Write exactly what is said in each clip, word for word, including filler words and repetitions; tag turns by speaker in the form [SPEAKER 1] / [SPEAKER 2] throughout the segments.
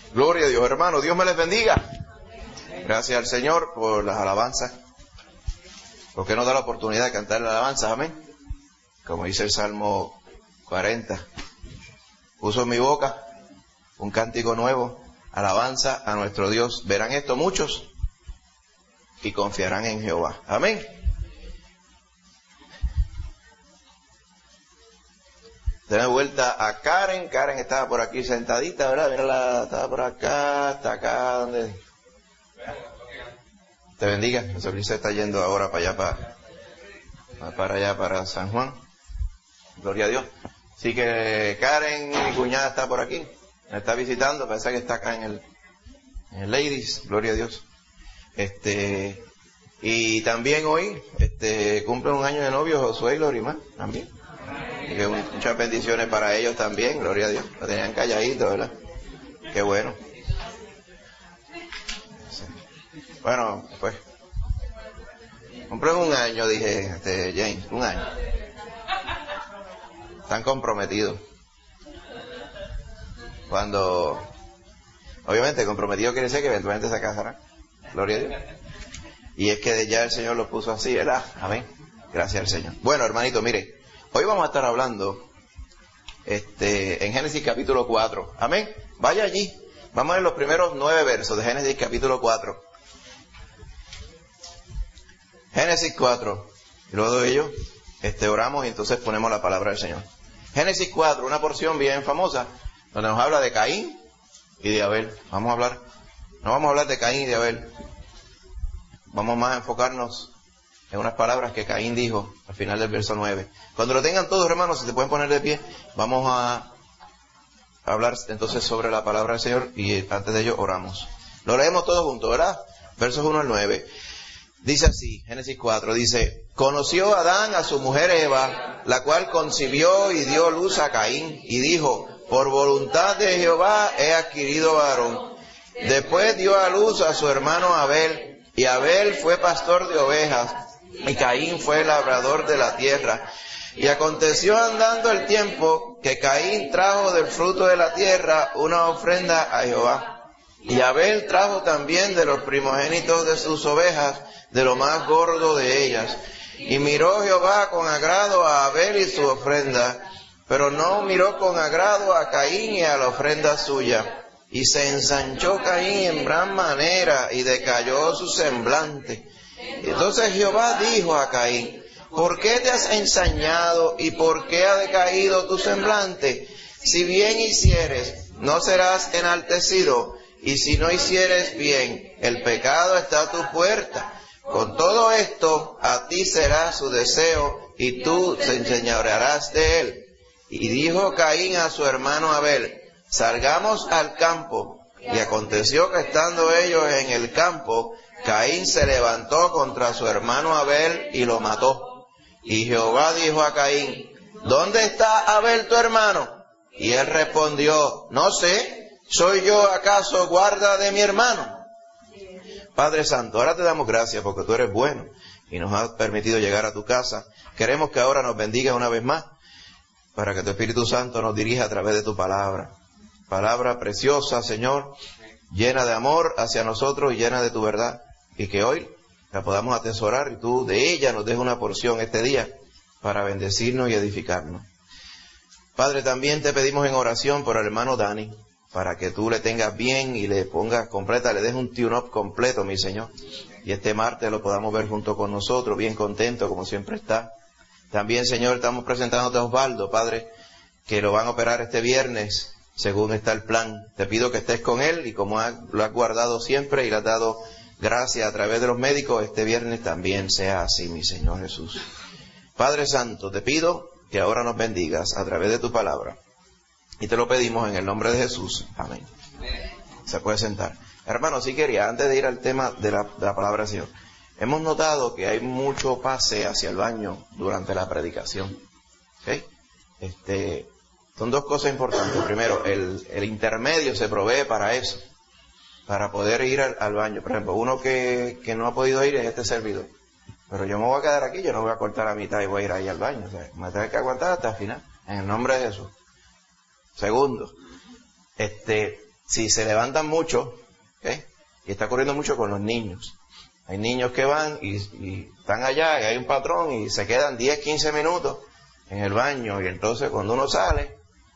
[SPEAKER 1] Gloria a Dios, hermano. Dios me les bendiga. Gracias al Señor por las alabanzas. Porque nos da la oportunidad de cantar las alabanzas. Amén. Como dice el Salmo cuarenta. Puso en mi boca un cántico nuevo. Alabanza a nuestro Dios. Verán esto muchos y confiarán en Jehová. Amén. Tenemos vuelta a Karen. Karen estaba por aquí sentadita, ¿verdad? Mírala, estaba por acá, hasta acá, ¿dónde? Te bendiga. José Luis se está yendo ahora para allá, para, para allá, para San Juan. Gloria a Dios. Así que Karen, mi cuñada, está por aquí. Me está visitando, parece que está acá en el, en el Ladies. Gloria a Dios. Este, y también hoy, este, cumplen un año de novio Josué y Lorimar, también. Que muchas bendiciones para ellos también, gloria a Dios. Lo tenían calladito, ¿verdad? Qué bueno. Bueno, pues compré un año, dije, este, James, un año. Están comprometidos. Cuando, obviamente, comprometido quiere decir que eventualmente se casarán. Gloria a Dios. Y es que ya el Señor lo puso así, ¿verdad? Amén. Gracias al Señor. Bueno, hermanito, mire. Hoy vamos a estar hablando este, en Génesis capítulo cuatro. Amén. Vaya allí. Vamos a ver los primeros nueve versos de Génesis capítulo cuatro. Génesis cuatro. Y luego de ello este, oramos y entonces ponemos la palabra del Señor. Génesis cuatro, una porción bien famosa, donde nos habla de Caín y de Abel. Vamos a hablar, no vamos a hablar de Caín y de Abel. Vamos más a enfocarnos en unas palabras que Caín dijo al final del verso nueve. Cuando lo tengan todos, hermanos, si se pueden poner de pie, vamos a hablar entonces sobre la palabra del Señor y antes de ello oramos. Lo leemos todos juntos, ¿verdad? Versos uno al nueve. Dice así, Génesis cuatro, dice: conoció Adán a su mujer Eva, la cual concibió y dio luz a Caín, y dijo: por voluntad de Jehová he adquirido varón. Después dio a luz a su hermano Abel, y Abel fue pastor de ovejas, y Caín fue labrador de la tierra. Y aconteció andando el tiempo que Caín trajo del fruto de la tierra una ofrenda a Jehová. Y Abel trajo también de los primogénitos de sus ovejas, de lo más gordo de ellas. Y miró Jehová con agrado a Abel y su ofrenda, pero no miró con agrado a Caín y a la ofrenda suya. Y se ensanchó Caín en gran manera y decayó su semblante. Entonces Jehová dijo a Caín: ¿por qué te has ensañado y por qué ha decaído tu semblante? Si bien hicieres, no serás enaltecido, y si no hicieres bien, el pecado está a tu puerta. Con todo esto, a ti será su deseo, y tú te enseñorearás de él. Y dijo Caín a su hermano Abel: salgamos al campo. Y aconteció que estando ellos en el campo, Caín se levantó contra su hermano Abel y lo mató. Y Jehová dijo a Caín: ¿dónde está Abel tu hermano? Y él respondió: no sé, ¿soy yo acaso guarda de mi hermano? Padre Santo, ahora te damos gracias porque tú eres bueno y nos has permitido llegar a tu casa. Queremos que ahora nos bendiga una vez más para que tu Espíritu Santo nos dirija a través de tu palabra. Palabra preciosa, Señor, llena de amor hacia nosotros y llena de tu verdad. Y que hoy la podamos atesorar y tú de ella nos dejes una porción este día para bendecirnos y edificarnos. Padre, también te pedimos en oración por el hermano Dani, para que tú le tengas bien y le pongas completa, le des un tune-up completo, mi Señor. Y este martes lo podamos ver junto con nosotros, bien contento como siempre está. También, Señor, estamos presentándote a Osvaldo, Padre, que lo van a operar este viernes, según está el plan. Te pido que estés con él y como ha, lo has guardado siempre y le has dado gracias a través de los médicos, este viernes también sea así, mi Señor Jesús. Padre Santo, te pido que ahora nos bendigas a través de tu palabra. Y te lo pedimos en el nombre de Jesús. Amén. Se puede sentar. Hermano, sí quería, antes de ir al tema de la, de la palabra del Señor, hemos notado que hay mucho pase hacia el baño durante la predicación. ¿Okay? Este, son dos cosas importantes. Primero, el, el intermedio se provee para eso, para poder ir al, al baño. Por ejemplo, uno que, que no ha podido ir es este servidor. Pero yo me voy a quedar aquí, yo no voy a cortar la mitad y voy a ir ahí al baño. O sea, me tengo que aguantar hasta el final, en el nombre de Jesús. Segundo, este, si se levantan mucho, ¿okay? Y está ocurriendo mucho con los niños. Hay niños que van y, y están allá y hay un patrón y se quedan diez, quince minutos en el baño y entonces cuando uno sale,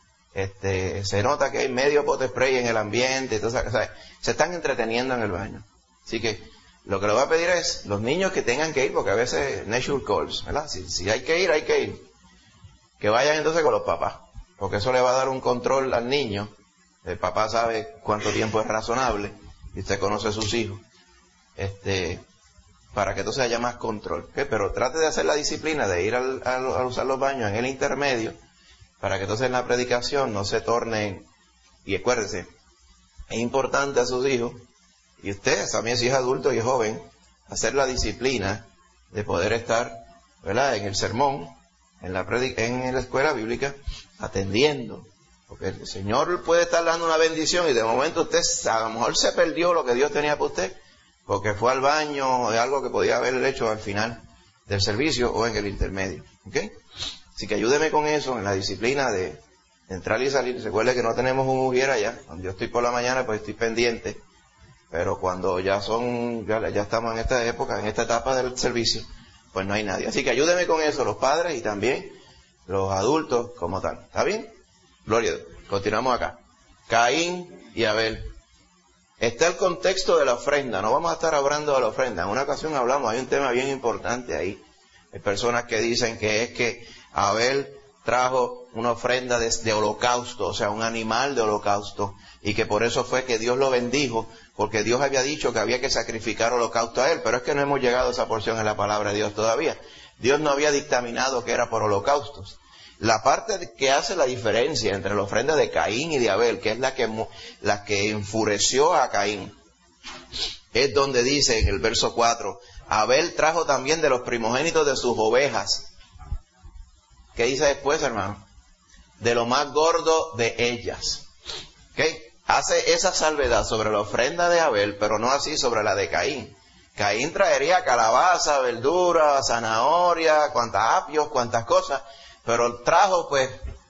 [SPEAKER 1] este, se nota que hay medio pote spray en el ambiente, entonces, o sea, se están entreteniendo en el baño. Así que lo que le voy a pedir es los niños que tengan que ir, porque a veces nature calls, ¿verdad? Si, si hay que ir, hay que ir. Que vayan entonces con los papás, porque eso le va a dar un control al niño. El papá sabe cuánto tiempo es razonable y usted conoce a sus hijos. Este, para que entonces haya más control. ¿Okay? Pero trate de hacer la disciplina de ir al, al, a usar los baños en el intermedio, para que entonces en la predicación no se tornen, y acuérdese, es importante a sus hijos, y usted también si es adulto y es joven, hacer la disciplina de poder estar, ¿verdad?, en el sermón, en la predic- en la escuela bíblica, atendiendo. Porque el Señor puede estar dando una bendición y de momento usted a lo mejor se perdió lo que Dios tenía para usted, porque fue al baño, de algo que podía haber hecho al final del servicio o en el intermedio. ¿Ok? Así que ayúdeme con eso, en la disciplina de entrar y salir. Recuerde que no tenemos un mujer allá. Cuando yo estoy por la mañana, pues estoy pendiente. Pero cuando ya son, ya, ya estamos en esta época, en esta etapa del servicio, pues no hay nadie. Así que ayúdeme con eso, los padres y también los adultos como tal. ¿Está bien? Gloria a Dios. Continuamos acá. Caín y Abel. Está el contexto de la ofrenda. No vamos a estar hablando de la ofrenda. En una ocasión hablamos, hay un tema bien importante ahí. Hay personas que dicen que es que Abel trajo una ofrenda de, de holocausto, o sea, un animal de holocausto, y que por eso fue que Dios lo bendijo, porque Dios había dicho que había que sacrificar holocausto a él, pero es que no hemos llegado a esa porción en la palabra de Dios todavía. Dios no había dictaminado que era por holocaustos. La parte que hace la diferencia entre la ofrenda de Caín y de Abel, que es la que, la que enfureció a Caín, es donde dice en el verso cuatro, Abel trajo también de los primogénitos de sus ovejas. ¿Qué dice después, hermano? De lo más gordo de ellas. ¿Okay? Hace esa salvedad sobre la ofrenda de Abel, pero no así sobre la de Caín. Caín traería calabaza, verdura, zanahoria, cuantas apios, cuantas cosas, pero trajo pues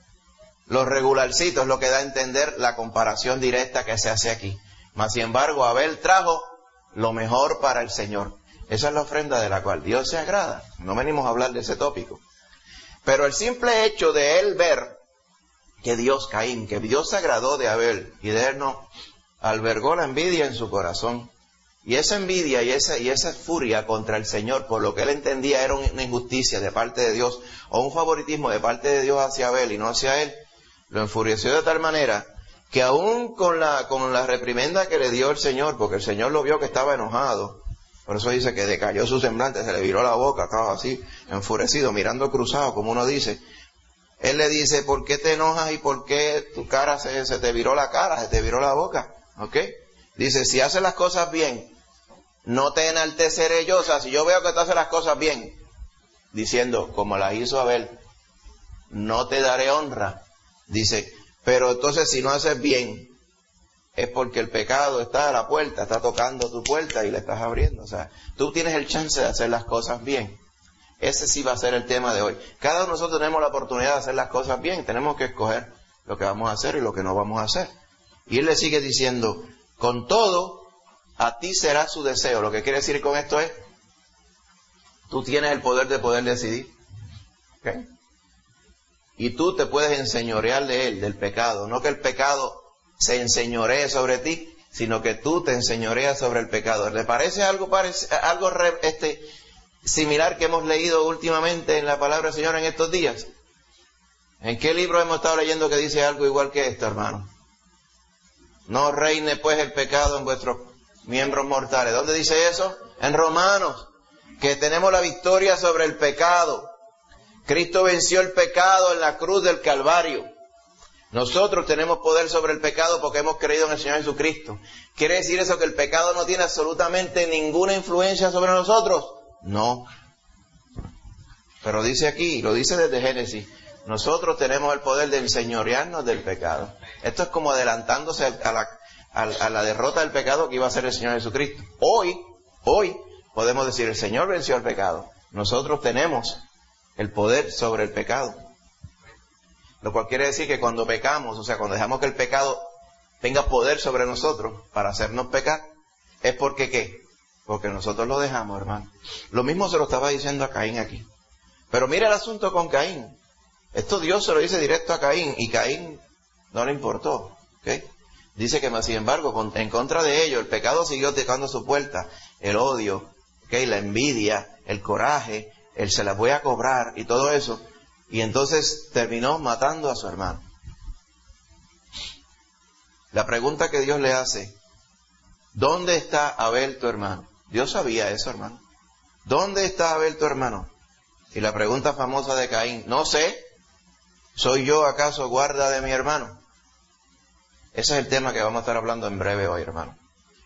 [SPEAKER 1] los regularcitos, lo que da a entender la comparación directa que se hace aquí. Mas sin embargo, Abel trajo lo mejor para el Señor. Esa es la ofrenda de la cual Dios se agrada. No venimos a hablar de ese tópico. Pero el simple hecho de él ver que Dios, Caín, que Dios se agradó de Abel y de él no, albergó la envidia en su corazón. Y esa envidia y esa, y esa furia contra el Señor, por lo que él entendía era una injusticia de parte de Dios, o un favoritismo de parte de Dios hacia Abel y no hacia él, lo enfureció de tal manera que aún con la, con la reprimenda que le dio el Señor, porque el Señor lo vio que estaba enojado, por eso dice que decayó su semblante, se le viró la boca, estaba así, enfurecido, mirando cruzado, como uno dice. Él le dice, ¿por qué te enojas y por qué tu cara se, se te viró la cara, se te viró la boca? ¿Ok? Dice, si haces las cosas bien, no te enalteceré yo. O sea, si yo veo que tú haces las cosas bien, diciendo, como las hizo Abel, no te daré honra. Dice, pero entonces si no haces bien, es porque el pecado está a la puerta, está tocando tu puerta y le estás abriendo. O sea, tú tienes el chance de hacer las cosas bien. Ese sí va a ser el tema de hoy. Cada uno de nosotros tenemos la oportunidad de hacer las cosas bien. Tenemos que escoger lo que vamos a hacer y lo que no vamos a hacer. Y él le sigue diciendo, con todo, a ti será su deseo. Lo que quiere decir con esto es, tú tienes el poder de poder decidir. ¿Okay? Y tú te puedes enseñorear de él, del pecado. No que el pecado se enseñoree sobre ti, sino que tú te enseñoreas sobre el pecado. ¿Le parece algo, parece, algo este, similar que hemos leído últimamente en la palabra del Señor en estos días? ¿En qué libro hemos estado leyendo que dice algo igual que esto, hermano? No reine pues el pecado en vuestros miembros mortales. ¿Dónde dice eso? En Romanos, que tenemos la victoria sobre el pecado. Cristo venció el pecado en la cruz del Calvario. Nosotros tenemos poder sobre el pecado porque hemos creído en el Señor Jesucristo. ¿Quiere decir eso que el pecado no tiene absolutamente ninguna influencia sobre nosotros? No. Pero dice aquí, lo dice desde Génesis, nosotros tenemos el poder de enseñorearnos del pecado. Esto es como adelantándose a la, a, a la derrota del pecado que iba a hacer el Señor Jesucristo. Hoy, hoy podemos decir, el Señor venció el pecado. Nosotros tenemos el poder sobre el pecado. Lo cual quiere decir que cuando pecamos, o sea, cuando dejamos que el pecado tenga poder sobre nosotros para hacernos pecar, es porque ¿qué? Porque nosotros lo dejamos, hermano. Lo mismo se lo estaba diciendo a Caín aquí. Pero mira el asunto con Caín. Esto Dios se lo dice directo a Caín, y Caín no le importó. ¿Okay? Dice que, más sin embargo, en contra de ello, el pecado siguió tocando su puerta. El odio, ¿okay? La envidia, el coraje, el se las voy a cobrar y todo eso. Y entonces terminó matando a su hermano. La pregunta que Dios le hace, ¿dónde está Abel tu hermano? Dios sabía eso, hermano. ¿Dónde está Abel tu hermano? Y la pregunta famosa de Caín, no sé, ¿soy yo acaso guarda de mi hermano? Ese es el tema que vamos a estar hablando en breve hoy, hermano.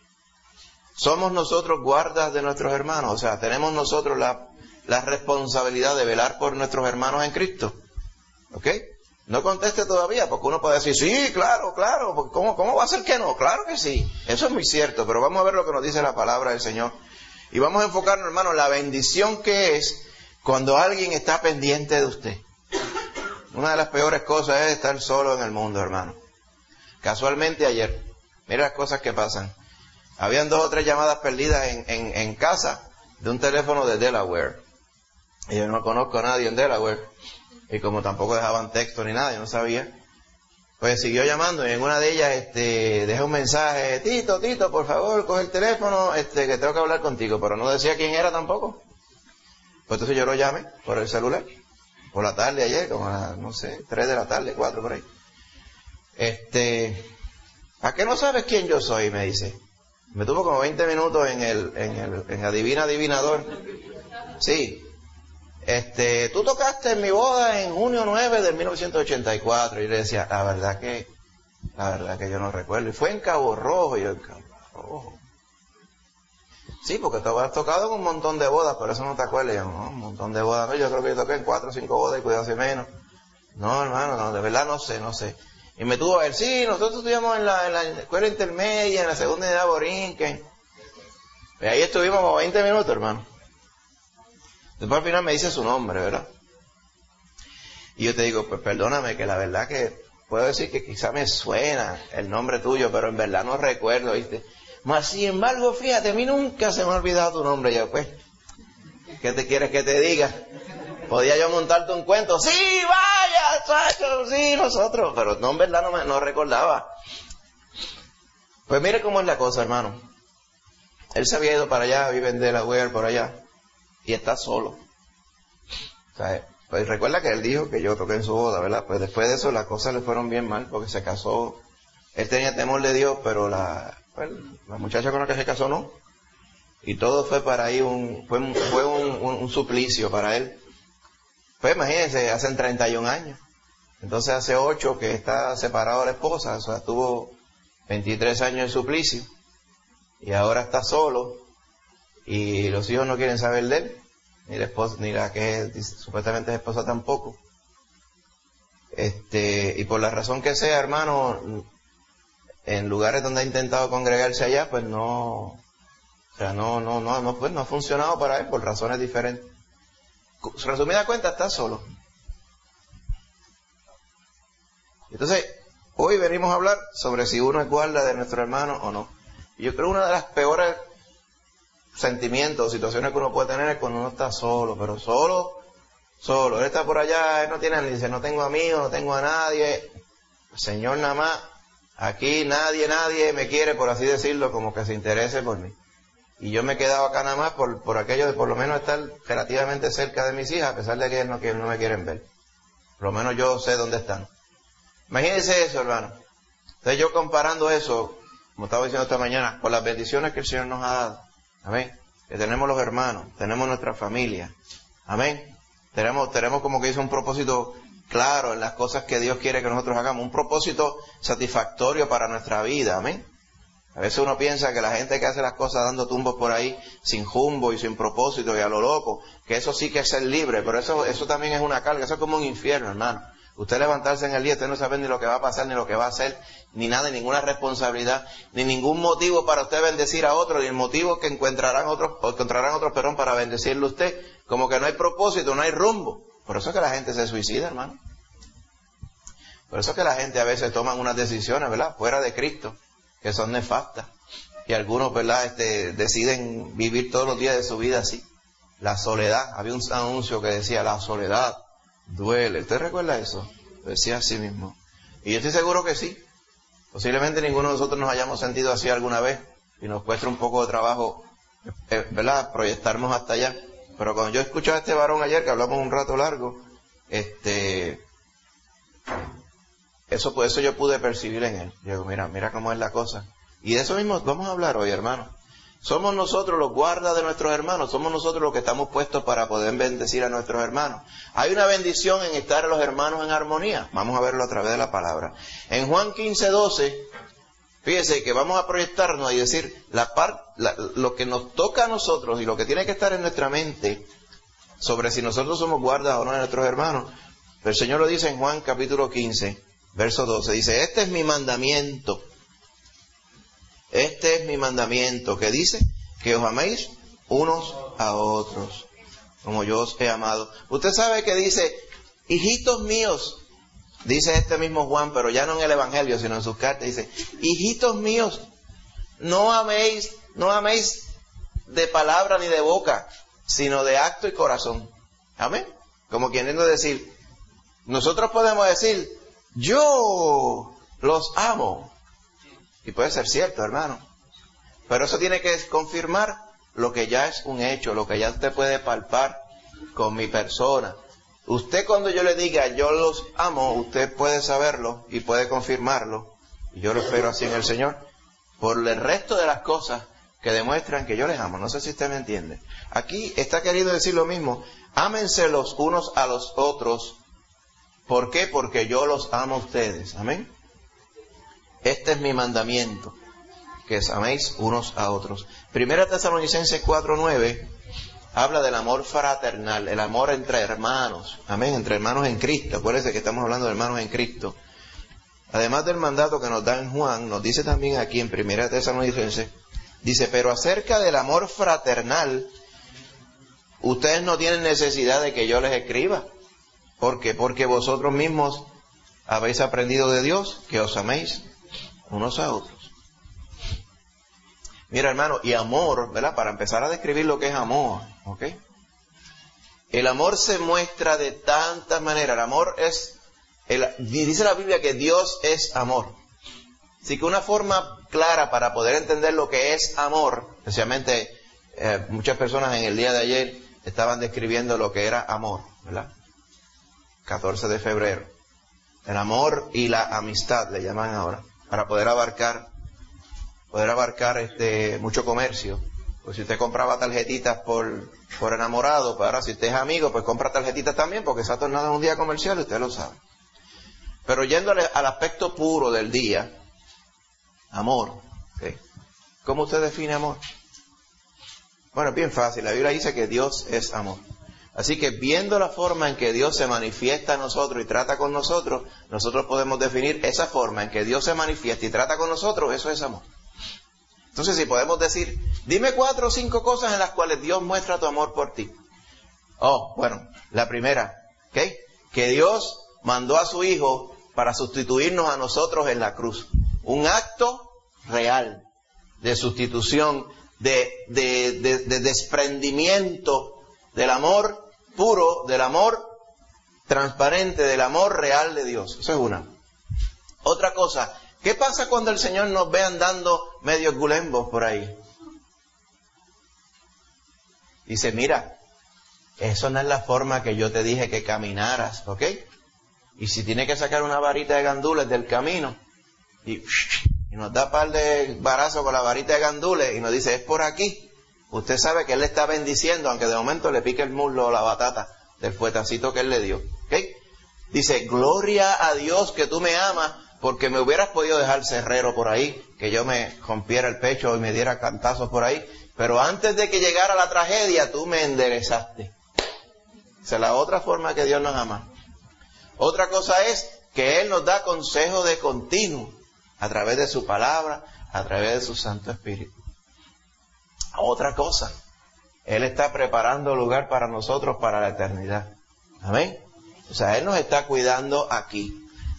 [SPEAKER 1] ¿Somos nosotros guardas de nuestros hermanos? O sea, ¿tenemos nosotros la, la responsabilidad de velar por nuestros hermanos en Cristo? ¿Ok? No conteste todavía, porque uno puede decir, sí, claro, claro, porque ¿cómo, cómo va a ser que no? Claro que sí, eso es muy cierto, pero vamos a ver lo que nos dice la palabra del Señor. Y vamos a enfocarnos, hermano, en la bendición que es cuando alguien está pendiente de usted. Una de las peores cosas es estar solo en el mundo, hermano. Casualmente ayer, mira las cosas que pasan. Habían dos o tres llamadas perdidas en, en, en casa de un teléfono de Delaware. Y yo no conozco a nadie en Delaware. Y como tampoco dejaban texto ni nada, yo no sabía. Pues siguió llamando y en una de ellas este, dejé un mensaje. Tito, Tito, por favor, coge el teléfono, este, que tengo que hablar contigo. Pero no decía quién era tampoco. Pues entonces yo lo llamé por el celular. Por la tarde ayer, como a, no sé, tres de la tarde, cuatro por ahí. Este, ¿a qué no sabes quién yo soy? Me dice. Me tuvo como veinte minutos en el, en el, en Adivina Adivinador. Sí. Este, tú tocaste en mi boda en junio nueve de mil novecientos ochenta y cuatro. Y yo le decía, la verdad que, la verdad que yo no recuerdo. Y fue en Cabo Rojo. Y yo, en Cabo Rojo. Sí, porque tú has tocado en un montón de bodas, por eso no te acuerdas. Yo, no, un montón de bodas. No, yo creo que yo toqué en cuatro o cinco bodas y cuidado si menos. No, hermano, no, de verdad no sé, no sé. Y me tuvo a ver, sí, nosotros estuvimos en la, en la escuela intermedia, en la segunda unidad de Borinquen. Y ahí estuvimos como veinte minutos, hermano. Después al final me dice su nombre, ¿verdad? Y yo te digo, pues perdóname, que la verdad que puedo decir que quizá me suena el nombre tuyo, pero en verdad no recuerdo, ¿viste? Mas sin embargo, fíjate, a mí nunca se me ha olvidado tu nombre. Yo, pues, ¿qué te quieres que te diga? Podía yo montarte un cuento, sí, vaya, chacho, sí, nosotros, pero no, en verdad no me no recordaba. Pues mire cómo es la cosa, hermano. Él se había ido para allá, vive en Delaware, por allá, y está solo. O sea, pues recuerda que él dijo que yo toqué en su boda, ¿verdad? Pues después de eso las cosas le fueron bien mal, porque se casó. Él tenía temor de Dios, pero la, pues, la muchacha con la que se casó no. Y todo fue para ahí un, fue, un, fue un, un, un suplicio para él. Pues imagínense, hacen treinta y un años. Entonces hace ocho que está separado de la esposa, o sea, tuvo veintitrés años de suplicio. Y ahora está solo. Y los hijos no quieren saber de él. Ni la esposa, ni la que es, supuestamente es esposa tampoco. Este, y por la razón que sea, hermano, en lugares donde ha intentado congregarse allá, pues no, o sea, no, no, no, no, pues no ha funcionado para él por razones diferentes. Resumida cuenta, está solo. Entonces, hoy venimos a hablar sobre si uno es guarda de nuestro hermano o no. Y yo creo que una de las peores sentimientos o situaciones que uno puede tener es cuando uno está solo, pero solo, solo. Él está por allá, él no tiene, ni dice, no tengo amigos, no tengo a nadie. Señor, nada más, aquí nadie, nadie me quiere, por así decirlo, como que se interese por mí. Y yo me he quedado acá nada más por, por aquello de por lo menos estar relativamente cerca de mis hijas, a pesar de que no, que no me quieren ver. Por lo menos yo sé dónde están. Imagínense eso, hermano. Entonces yo comparando eso, como estaba diciendo esta mañana, con las bendiciones que el Señor nos ha dado. Amén. Que tenemos los hermanos, tenemos nuestra familia. Amén. Tenemos, tenemos como que dice un propósito claro en las cosas que Dios quiere que nosotros hagamos. Un propósito satisfactorio para nuestra vida. Amén. A veces uno piensa que la gente que hace las cosas dando tumbos por ahí, sin jumbo y sin propósito y a lo loco, que eso sí que es ser libre, pero eso, eso también es una carga, eso es como un infierno, hermano. Usted levantarse en el día, usted no sabe ni lo que va a pasar, ni lo que va a hacer, ni nada, ni ninguna responsabilidad, ni ningún motivo para usted bendecir a otro, ni el motivo que encontrarán otros, o encontrarán otros, perdón, para bendecirle a usted. Como que no hay propósito, no hay rumbo. Por eso es que la gente se suicida, hermano. Por eso es que la gente a veces toma unas decisiones, ¿verdad?, fuera de Cristo, que son nefastas. Y algunos, ¿verdad?, este, deciden vivir todos los días de su vida así. La soledad. Había un anuncio que decía, la soledad duele. ¿Usted recuerda eso? Lo decía así mismo. Y yo estoy seguro que sí. Posiblemente ninguno de nosotros nos hayamos sentido así alguna vez. Y nos cuesta un poco de trabajo, ¿verdad?, proyectarnos hasta allá. Pero cuando yo escuché a este varón ayer, que hablamos un rato largo, este... Eso, pues, eso yo pude percibir en él. Yo digo, mira, mira cómo es la cosa. Y de eso mismo vamos a hablar hoy, hermanos. Somos nosotros los guardas de nuestros hermanos. Somos nosotros los que estamos puestos para poder bendecir a nuestros hermanos. Hay una bendición en estar a los hermanos en armonía. Vamos a verlo a través de la palabra. En Juan quince, doce, fíjese que vamos a proyectarnos y decir la parte, la, lo que nos toca a nosotros y lo que tiene que estar en nuestra mente sobre si nosotros somos guardas o no de nuestros hermanos. El Señor lo dice en Juan capítulo quince, verso doce. Dice, este es mi mandamiento. Este es mi mandamiento, que dice que os améis unos a otros, como yo os he amado. Usted sabe que dice, hijitos míos, dice este mismo Juan, pero ya no en el Evangelio, sino en sus cartas, dice, hijitos míos, no améis, no améis de palabra ni de boca, sino de acto y corazón. Amén. Como queriendo decir, nosotros podemos decir, yo los amo. Y puede ser cierto, hermano. Pero eso tiene que confirmar lo que ya es un hecho, lo que ya usted puede palpar con mi persona. Usted, cuando yo le diga yo los amo, usted puede saberlo y puede confirmarlo. Y yo lo espero así en el Señor. Por el resto de las cosas que demuestran que yo les amo. No sé si usted me entiende. Aquí está querido decir lo mismo. Ámense los unos a los otros. ¿Por qué? Porque yo los amo a ustedes. Amén. Este es mi mandamiento, que os améis unos a otros. Primera Tesalonicenses cuatro, nueve habla del amor fraternal, el amor entre hermanos. Amén, entre hermanos en Cristo. Acuérdense que estamos hablando de hermanos en Cristo. Además del mandato que nos da en Juan, nos dice también aquí en Primera Tesalonicenses, dice, pero acerca del amor fraternal, ustedes no tienen necesidad de que yo les escriba. ¿Por qué? Porque vosotros mismos habéis aprendido de Dios que os améis unos a otros. Mira, hermano, y amor, ¿verdad? Para empezar a describir lo que es amor, ¿ok? El amor se muestra de tantas maneras. El amor es, el, dice la Biblia que Dios es amor. Así que una forma clara para poder entender lo que es amor, especialmente eh, muchas personas en el día de ayer estaban describiendo lo que era amor, ¿verdad? catorce de febrero. El amor y la amistad le llaman ahora. Para poder abarcar, poder abarcar este mucho comercio. Pues si usted compraba tarjetitas por, por enamorado, pues ahora si usted es amigo, pues compra tarjetitas también, porque se ha tornado un día comercial y usted lo sabe. Pero yéndole al aspecto puro del día, amor, ¿okay? ¿Cómo usted define amor? Bueno, es bien fácil, la Biblia dice que Dios es amor. Así que viendo la forma en que Dios se manifiesta a nosotros y trata con nosotros, nosotros podemos definir esa forma en que Dios se manifiesta y trata con nosotros, eso es amor. Entonces, si podemos decir, dime cuatro o cinco cosas en las cuales Dios muestra tu amor por ti. Oh, bueno, la primera, ¿ok? Que Dios mandó a su Hijo para sustituirnos a nosotros en la cruz. Un acto real de sustitución, de, de, de, de desprendimiento del amor puro, del amor transparente, del amor real de Dios. Eso es una. Otra cosa, ¿qué pasa cuando el Señor nos ve andando medios gulembos por ahí? Dice, mira, eso no es la forma que yo te dije que caminaras, ¿ok? Y si tiene que sacar una varita de gandules del camino, y, y nos da un par de barazos con la varita de gandules, y nos dice, es por aquí. Usted sabe que Él le está bendiciendo, aunque de momento le pique el muslo o la batata del fuetacito que Él le dio. ¿Okay? Dice, gloria a Dios que tú me amas, porque me hubieras podido dejar cerrero por ahí, que yo me rompiera el pecho y me diera cantazos por ahí, pero antes de que llegara la tragedia, tú me enderezaste. Esa es la otra forma que Dios nos ama. Otra cosa es que Él nos da consejo de continuo, a través de su palabra, a través de su Santo Espíritu. Otra cosa, Él está preparando lugar para nosotros para la eternidad. Amén. O sea, Él nos está cuidando aquí.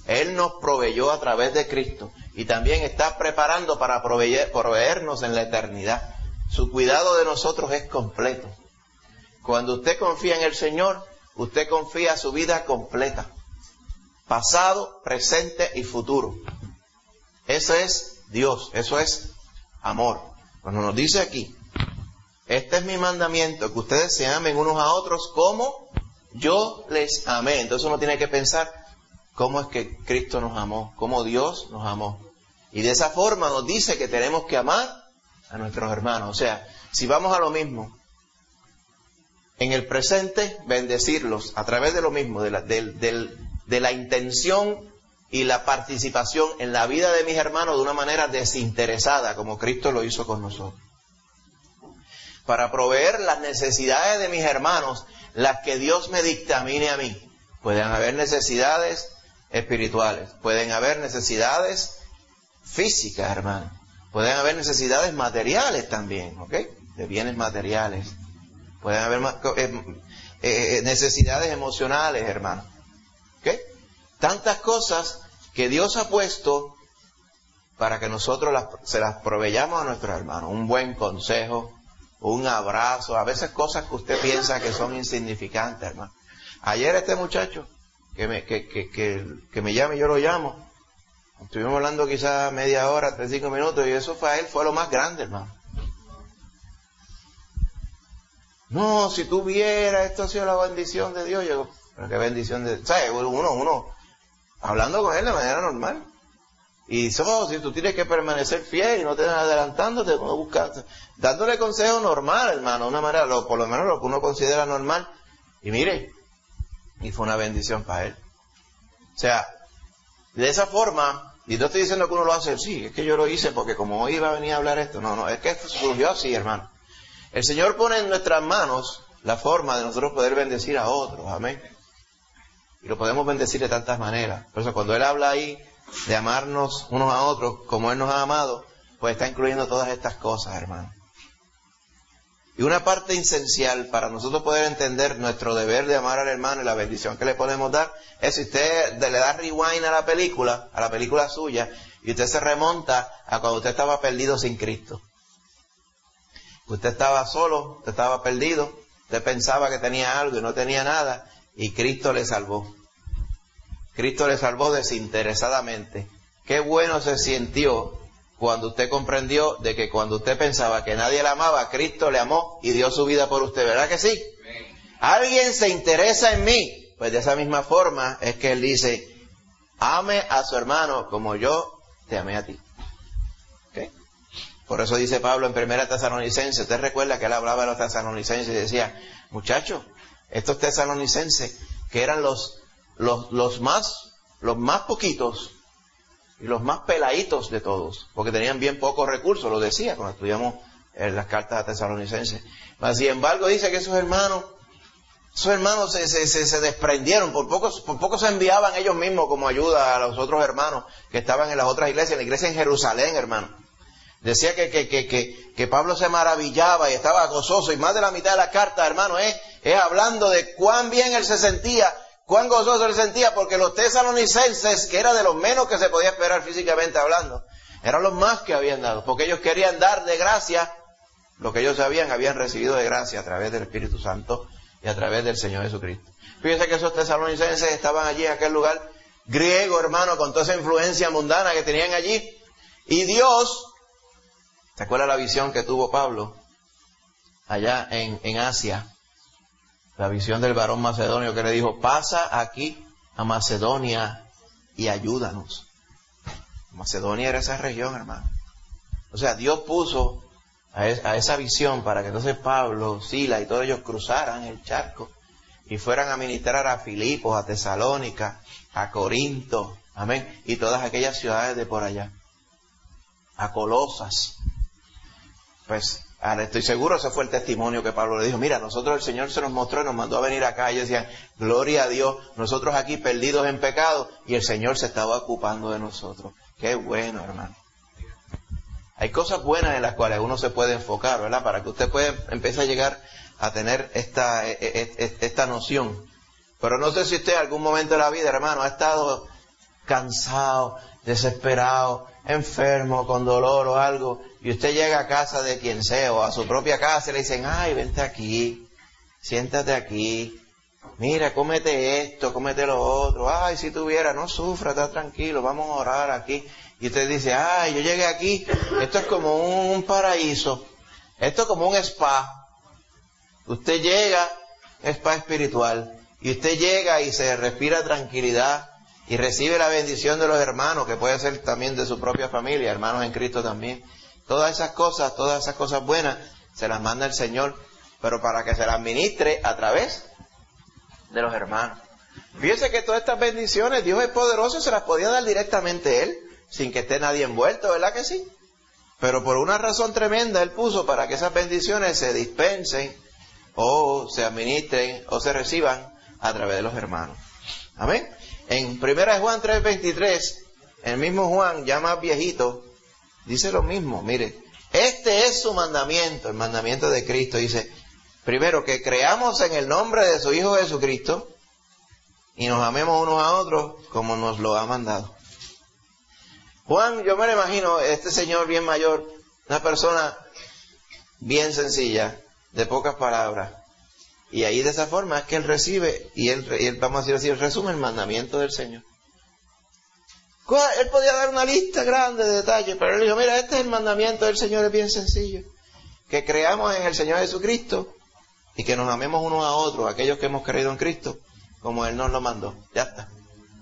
[SPEAKER 1] Él nos proveyó a través de Cristo y también está preparando para proveer, proveernos en la eternidad. Su cuidado de nosotros es completo. Cuando usted confía en el Señor, usted confía su vida completa. Pasado, presente y futuro. Eso es Dios, eso es amor. Cuando nos dice aquí, este es mi mandamiento, que ustedes se amen unos a otros como yo les amé. Entonces uno tiene que pensar cómo es que Cristo nos amó, cómo Dios nos amó. Y de esa forma nos dice que tenemos que amar a nuestros hermanos. O sea, si vamos a lo mismo, en el presente, bendecirlos a través de lo mismo, de la, de, de, de la intención y la participación en la vida de mis hermanos de una manera desinteresada, como Cristo lo hizo con nosotros. Para proveer las necesidades de mis hermanos, las que Dios me dictamine a mí. Pueden haber necesidades espirituales, pueden haber necesidades físicas, hermano. Pueden haber necesidades materiales también, ¿ok? De bienes materiales. Pueden haber eh, eh, necesidades emocionales, hermano. ¿Ok? Tantas cosas que Dios ha puesto para que nosotros las, se las proveyamos a nuestros hermanos. Un buen consejo, un abrazo, a veces cosas que usted piensa que son insignificantes, hermano. Ayer este muchacho que me, que, que, que, que me llama y yo lo llamo, estuvimos hablando quizás media hora, treinta y cinco minutos, y eso fue a él, fue lo más grande, hermano. No, si tú vieras, esto ha sido la bendición de Dios. Yo, pero qué bendición de Dios. ¿Sabes? Uno, uno, hablando con él de manera normal. Y dice, oh, si tú tienes que permanecer fiel y no te estás adelantándote, uno busca, dándole consejo normal, hermano, una manera, lo, por lo menos lo que uno considera normal. Y mire, y fue una bendición para él. O sea, de esa forma, y no estoy diciendo que uno lo hace, sí, es que yo lo hice porque como hoy iba a venir a hablar esto, no, no, es que surgió así, hermano. El Señor pone en nuestras manos la forma de nosotros poder bendecir a otros, amén. Y lo podemos bendecir de tantas maneras. Por eso cuando Él habla ahí de amarnos unos a otros como Él nos ha amado, pues está incluyendo todas estas cosas, hermano. Y una parte esencial para nosotros poder entender nuestro deber de amar al hermano y la bendición que le podemos dar, es si usted le da rewind a la película, a la película suya, y usted se remonta a cuando usted estaba perdido sin Cristo. Usted estaba solo, usted estaba perdido, usted pensaba que tenía algo y no tenía nada, y Cristo le salvó. Cristo le salvó desinteresadamente. Qué bueno se sintió cuando usted comprendió de que cuando usted pensaba que nadie le amaba, Cristo le amó y dio su vida por usted, ¿verdad que sí? Alguien se interesa en mí. Pues de esa misma forma es que Él dice, ame a su hermano como yo te amé a ti. ¿Okay? Por eso dice Pablo en Primera Tesalonicenses, usted recuerda que él hablaba de los tesalonicenses y decía, muchachos, estos tesalonicenses que eran los, los, los más, los más poquitos y los más peladitos de todos, porque tenían bien pocos recursos, lo decía cuando estudiamos en las cartas a tesalonicenses. Mas, sin embargo, dice que esos hermanos, esos hermanos se, se, se, se desprendieron, por poco, por poco se enviaban ellos mismos como ayuda a los otros hermanos que estaban en las otras iglesias, en la iglesia en Jerusalén, hermano. Decía que, que, que, que, que Pablo se maravillaba y estaba gozoso, y más de la mitad de la carta, hermano, es, es hablando de cuán bien él se sentía, cuán gozoso él sentía, porque los tesalonicenses, que era de los menos que se podía esperar físicamente hablando, eran los más que habían dado, porque ellos querían dar de gracia lo que ellos sabían, habían recibido de gracia a través del Espíritu Santo y a través del Señor Jesucristo. Fíjense que esos tesalonicenses estaban allí en aquel lugar griego, hermano, con toda esa influencia mundana que tenían allí, y Dios, ¿se acuerda la visión que tuvo Pablo allá en, en Asia? La visión del varón macedonio que le dijo, pasa aquí a Macedonia y ayúdanos. Macedonia era esa región, hermano. O sea, Dios puso a, es, a esa visión para que entonces Pablo, Sila y todos ellos cruzaran el charco y fueran a ministrar a Filipos, a Tesalónica, a Corinto, amén, y todas aquellas ciudades de por allá, a Colosas. Pues ahora estoy seguro, ese fue el testimonio que Pablo le dijo, mira, nosotros el Señor se nos mostró y nos mandó a venir acá, y ellos decían, gloria a Dios, nosotros aquí perdidos en pecado, y el Señor se estaba ocupando de nosotros. Qué bueno, hermano. Hay cosas buenas en las cuales uno se puede enfocar, ¿verdad? Para que usted pueda empezar a llegar a tener esta, esta noción. Pero no sé si usted en algún momento de la vida, hermano, ha estado cansado, desesperado, enfermo, con dolor o algo, y usted llega a casa de quien sea o a su propia casa y le dicen, ay, vente aquí, siéntate aquí, mira, cómete esto, cómete lo otro, ay, si tuviera, no sufra, está tranquilo, vamos a orar aquí. Y usted dice, ay, yo llegué aquí, esto es como un paraíso, esto es como un spa. Usted llega, spa espiritual, y usted llega y se respira tranquilidad y recibe la bendición de los hermanos, que puede ser también de su propia familia, hermanos en Cristo también. Todas esas cosas, todas esas cosas buenas, se las manda el Señor, pero para que se las ministre a través de los hermanos. Fíjense que todas estas bendiciones, Dios es poderoso, se las podía dar directamente Él, sin que esté nadie envuelto, ¿verdad que sí? Pero por una razón tremenda Él puso para que esas bendiciones se dispensen, o se administren, o se reciban a través de los hermanos. Amén. En primera de Juan tres veintitrés, el mismo Juan, ya más viejito, dice lo mismo. Mire, este es su mandamiento, el mandamiento de Cristo. Dice, primero, que creamos en el nombre de su Hijo Jesucristo y nos amemos unos a otros como nos lo ha mandado. Juan, yo me lo imagino, este señor bien mayor, una persona bien sencilla, de pocas palabras. Y ahí de esa forma es que él recibe, y él, y él vamos a decir así, él resume el mandamiento del Señor. Él podía dar una lista grande de detalles, pero él dijo, mira, este es el mandamiento del Señor, es bien sencillo. Que creamos en el Señor Jesucristo y que nos amemos unos a otros, aquellos que hemos creído en Cristo, como Él nos lo mandó. Ya está.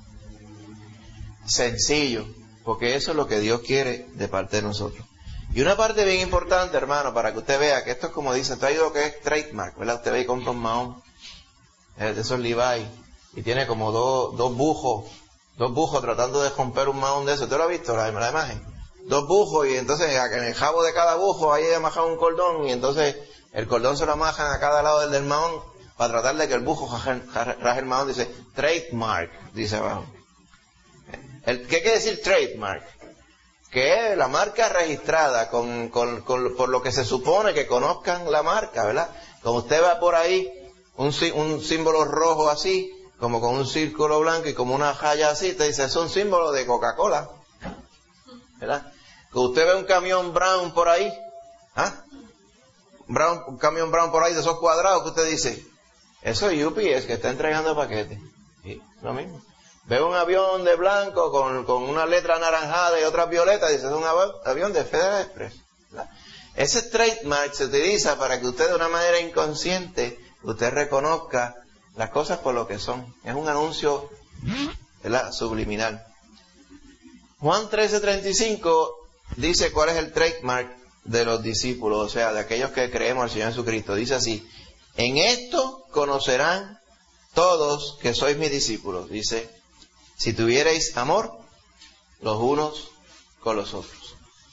[SPEAKER 1] Sencillo, porque eso es lo que Dios quiere de parte de nosotros. Y una parte bien importante, hermano, para que usted vea que esto es como dicen, traído lo que es trademark, ¿verdad? Usted ve y compra un mahón, de esos Levi, y tiene como dos, dos bujos, dos bujos tratando de romper un mahón de eso. ¿Usted lo ha visto, la, la imagen? Dos bujos, y entonces en el jabo de cada bujo hay amajado un cordón, y entonces el cordón se lo amajan a cada lado del, del mahón, para tratar de que el bujo raje, raje el mahón. Dice, trademark, dice abajo. El, ¿Qué quiere decir trademark? Que es la marca registrada con, con, con, por lo que se supone que conozcan la marca, ¿verdad? Como usted va por ahí, un, un símbolo rojo así, como con un círculo blanco y como una raya así, te dice, es un símbolo de Coca-Cola, ¿verdad? Que usted ve un camión brown por ahí, ¿ah? Brown, un camión brown por ahí de esos cuadrados que usted dice, eso es U P S que está entregando paquetes. Sí, lo mismo. Ve un avión de blanco con, con una letra anaranjada y otra violeta, dice, es un avión de Federal Express, ¿verdad? Ese trademark se utiliza para que usted de una manera inconsciente, usted reconozca las cosas por lo que son. Es un anuncio, ¿verdad?, subliminal. Juan trece treinta y cinco dice cuál es el trademark de los discípulos, o sea, de aquellos que creemos al Señor Jesucristo. Dice así, en esto conocerán todos que sois mis discípulos. Dice, si tuvierais amor los unos con los otros.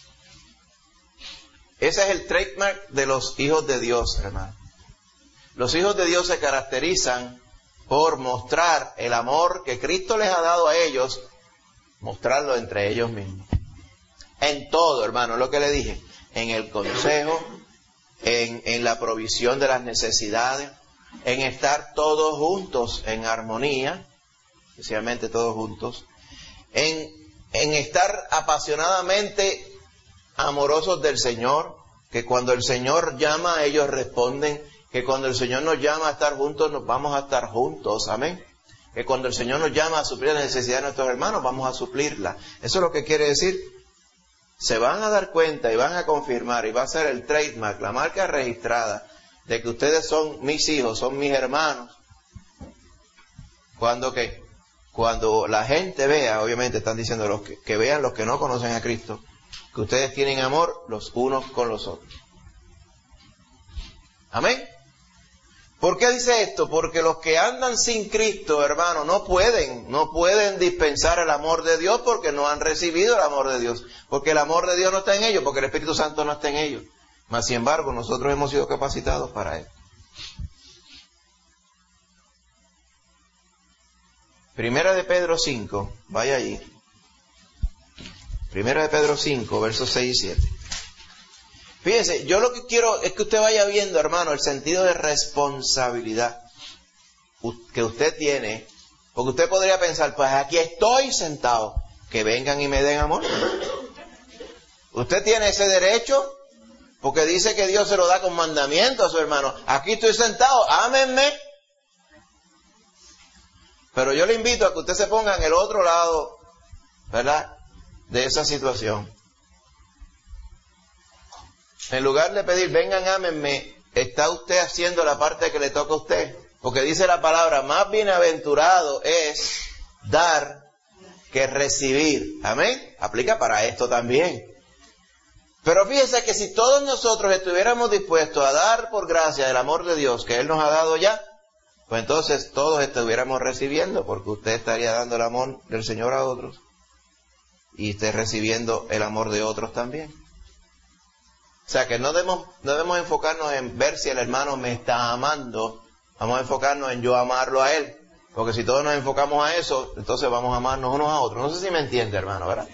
[SPEAKER 1] Ese es el trademark de los hijos de Dios, hermano. Los hijos de Dios se caracterizan por mostrar el amor que Cristo les ha dado a ellos, mostrarlo entre ellos mismos. En todo, hermano, lo que le dije, en el consejo, en, en la provisión de las necesidades, en estar todos juntos en armonía, especialmente todos juntos, en, en estar apasionadamente amorosos del Señor, que cuando el Señor llama, ellos responden, que cuando el Señor nos llama a estar juntos, nos vamos a estar juntos, amén. Que cuando el Señor nos llama a suplir la necesidad de nuestros hermanos, vamos a suplirla. Eso es lo que quiere decir. Se van a dar cuenta y van a confirmar, y va a ser el trademark, la marca registrada, de que ustedes son mis hijos, son mis hermanos. ¿Cuándo qué? Cuando la gente vea, obviamente están diciendo los que, que vean los que no conocen a Cristo, que ustedes tienen amor los unos con los otros. Amén. ¿Por qué dice esto? Porque los que andan sin Cristo, hermano, no pueden, no pueden dispensar el amor de Dios porque no han recibido el amor de Dios. Porque el amor de Dios no está en ellos, porque el Espíritu Santo no está en ellos. Mas, sin embargo, nosotros hemos sido capacitados para él. Primera de Pedro cinco, vaya allí. Primera de Pedro cinco, versos seis y siete. Fíjense, yo lo que quiero es que usted vaya viendo, hermano, el sentido de responsabilidad que usted tiene Porque usted podría pensar, pues aquí estoy sentado, que vengan y me den amor. Usted tiene ese derecho, porque dice que Dios se lo da con mandamiento a su hermano. Aquí estoy sentado, ámenme. Pero yo le invito a que usted se ponga en el otro lado, ¿verdad?, de esa situación. En lugar de pedir, vengan, ámenme, está usted haciendo la parte que le toca a usted. Porque dice la palabra, más bienaventurado es dar que recibir. Amén. Aplica para esto también. Pero fíjese que si todos nosotros estuviéramos dispuestos a dar por gracia el amor de Dios que Él nos ha dado ya, pues entonces todos estuviéramos recibiendo, porque usted estaría dando el amor del Señor a otros y esté recibiendo el amor de otros también. O sea que no debemos, no debemos enfocarnos en ver si el hermano me está amando. Vamos a enfocarnos en yo amarlo a él. Porque si todos nos enfocamos a eso, entonces vamos a amarnos unos a otros. No sé si me entiende, hermano, ¿verdad?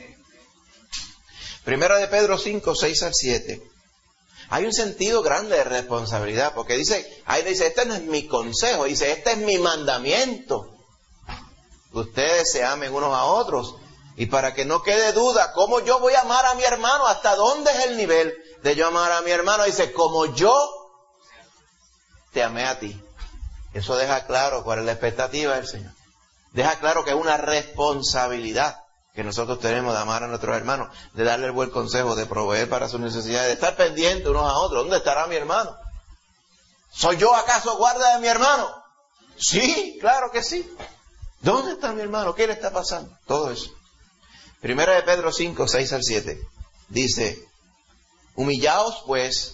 [SPEAKER 1] Primera de Pedro cinco, seis al siete. Hay un sentido grande de responsabilidad. Porque dice, ahí dice, este no es mi consejo. Dice, este es mi mandamiento. Que ustedes se amen unos a otros. Y para que no quede duda, ¿cómo yo voy a amar a mi hermano? ¿Hasta dónde es el nivel de yo amar a mi hermano? Dice, como yo te amé a ti. Eso deja claro cuál es la expectativa del Señor. Deja claro que es una responsabilidad que nosotros tenemos de amar a nuestros hermanos, de darle el buen consejo, de proveer para sus necesidades, de estar pendientes unos a otros. ¿Dónde estará mi hermano? ¿Soy yo acaso guarda de mi hermano? Sí, claro que sí. ¿Dónde está mi hermano? ¿Qué le está pasando? Todo eso. Primera de Pedro cinco, seis al siete. Dice, humillaos pues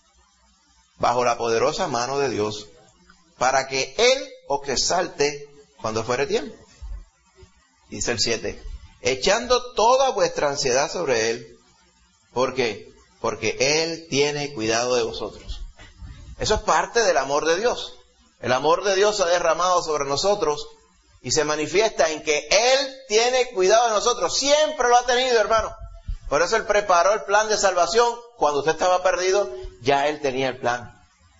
[SPEAKER 1] bajo la poderosa mano de Dios, para que Él os exalte cuando fuere tiempo. Dice el siete, echando toda vuestra ansiedad sobre Él. ¿Por qué? Porque Él tiene cuidado de vosotros. Eso es parte del amor de Dios. El amor de Dios se ha derramado sobre nosotros y se manifiesta en que Él tiene cuidado de nosotros. Siempre lo ha tenido, hermano. Por eso Él preparó el plan de salvación. Cuando usted estaba perdido, ya Él tenía el plan.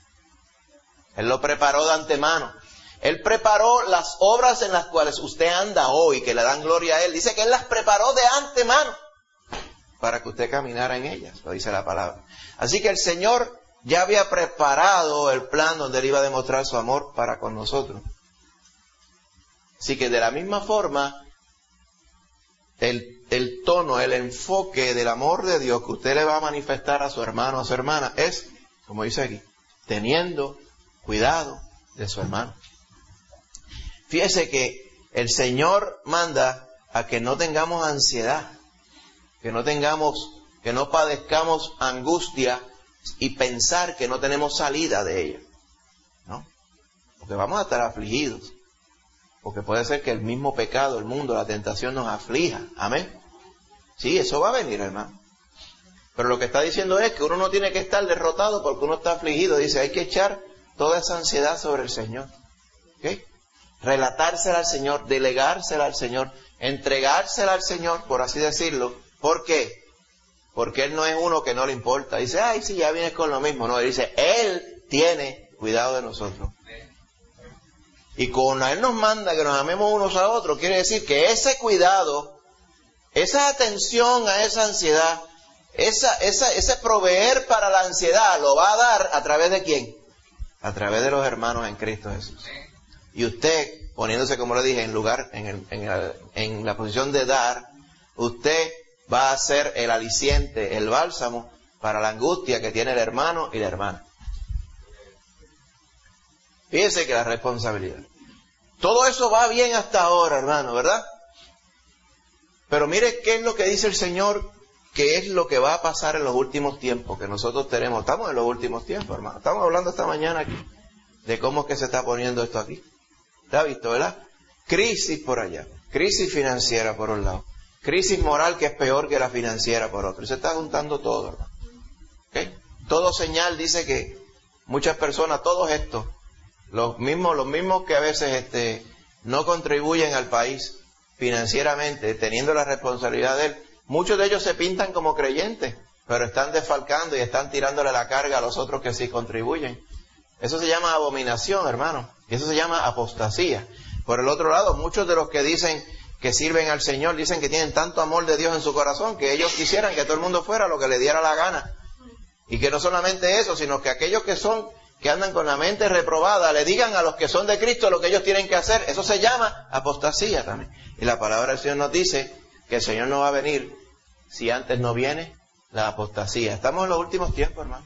[SPEAKER 1] Él lo preparó de antemano. Él preparó las obras en las cuales usted anda hoy, que le dan gloria a Él. Dice que Él las preparó de antemano para que usted caminara en ellas, lo dice la palabra. Así que el Señor ya había preparado el plan donde Él iba a demostrar su amor para con nosotros. Así que de la misma forma, el, el tono, el enfoque del amor de Dios que usted le va a manifestar a su hermano o a su hermana es, como dice aquí, teniendo cuidado de su hermano. Fíjese que el Señor manda a que no tengamos ansiedad, que no tengamos, que no padezcamos angustia y pensar que no tenemos salida de ella, ¿no? Porque vamos a estar afligidos, porque puede ser que el mismo pecado, el mundo, la tentación nos aflija, amén. Sí, eso va a venir, hermano. Pero lo que está diciendo es que uno no tiene que estar derrotado porque uno está afligido. Dice, hay que echar toda esa ansiedad sobre el Señor. ¿Okay? Relatársela al Señor, delegársela al Señor, entregársela al Señor, por así decirlo. ¿Por qué? Porque Él no es uno que no le importa. Dice, ay, sí, ya vienes con lo mismo. No, Él dice, Él tiene cuidado de nosotros. Y cuando Él nos manda que nos amemos unos a otros, quiere decir que ese cuidado, esa atención a esa ansiedad, esa, esa, ese proveer para la ansiedad, lo va a dar a través de ¿quién? A través de los hermanos en Cristo Jesús. Y usted, poniéndose, como le dije, en lugar, en, el, en, el, en la posición de dar, usted va a ser el aliciente, el bálsamo para la angustia que tiene el hermano y la hermana. Fíjense que la responsabilidad. Todo eso va bien hasta ahora, hermano, ¿verdad? Pero mire qué es lo que dice el Señor, qué es lo que va a pasar en los últimos tiempos que nosotros tenemos. Estamos en los últimos tiempos, hermano. Estamos hablando esta mañana aquí de cómo es que se está poniendo esto aquí. ¿Está visto, verdad? Crisis por allá, crisis financiera por un lado, crisis moral que es peor que la financiera por otro. Y se está juntando todo, hermano. ¿Okay? Todo señal dice que muchas personas, todos estos, los mismos, los mismos que a veces este, no contribuyen al país financieramente, teniendo la responsabilidad de él, muchos de ellos se pintan como creyentes, pero están desfalcando y están tirándole la carga a los otros que sí contribuyen. Eso se llama abominación, hermano, y eso se llama apostasía. Por el otro lado, muchos de los que dicen que sirven al Señor, dicen que tienen tanto amor de Dios en su corazón, que ellos quisieran que todo el mundo fuera lo que le diera la gana. Y que no solamente eso, sino que aquellos que son, que andan con la mente reprobada, le digan a los que son de Cristo lo que ellos tienen que hacer. Eso se llama apostasía también. Y la palabra del Señor nos dice que el Señor no va a venir si antes no viene la apostasía. Estamos en los últimos tiempos, hermano.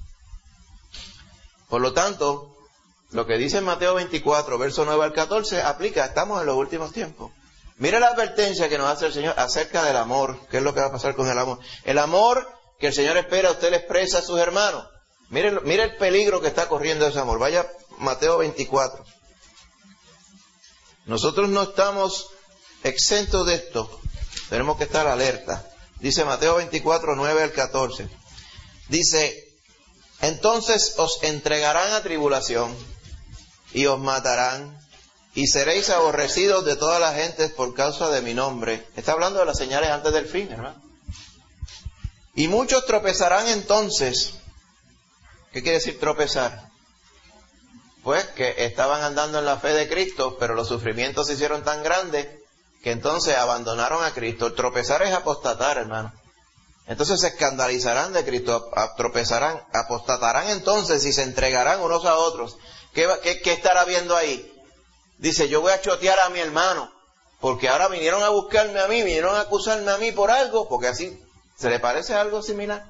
[SPEAKER 1] Por lo tanto, lo que dice en Mateo veinticuatro, verso nueve al catorce, aplica. Estamos en los últimos tiempos. Mira la advertencia que nos hace el Señor acerca del amor. ¿Qué es lo que va a pasar con el amor? El amor que el Señor espera, usted le expresa a sus hermanos. Mire, mire el peligro que está corriendo ese amor. Vaya Mateo veinticuatro. Nosotros no estamos exentos de esto. Tenemos que estar alerta. Dice Mateo veinticuatro, nueve al catorce. Dice, entonces os entregarán a tribulación y os matarán y seréis aborrecidos de todas las gentes por causa de mi nombre. Está hablando de las señales antes del fin, hermano. Y muchos tropezarán entonces. ¿Qué quiere decir tropezar? Pues que estaban andando en la fe de Cristo, pero los sufrimientos se hicieron tan grandes que entonces abandonaron a Cristo. El tropezar es apostatar, hermano. Entonces se escandalizarán de Cristo, tropezarán, apostatarán entonces y se entregarán unos a otros. ¿Qué, qué, qué estará viendo ahí? Dice, yo voy a chotear a mi hermano, porque ahora vinieron a buscarme a mí, vinieron a acusarme a mí por algo, porque así, ¿se le parece algo similar?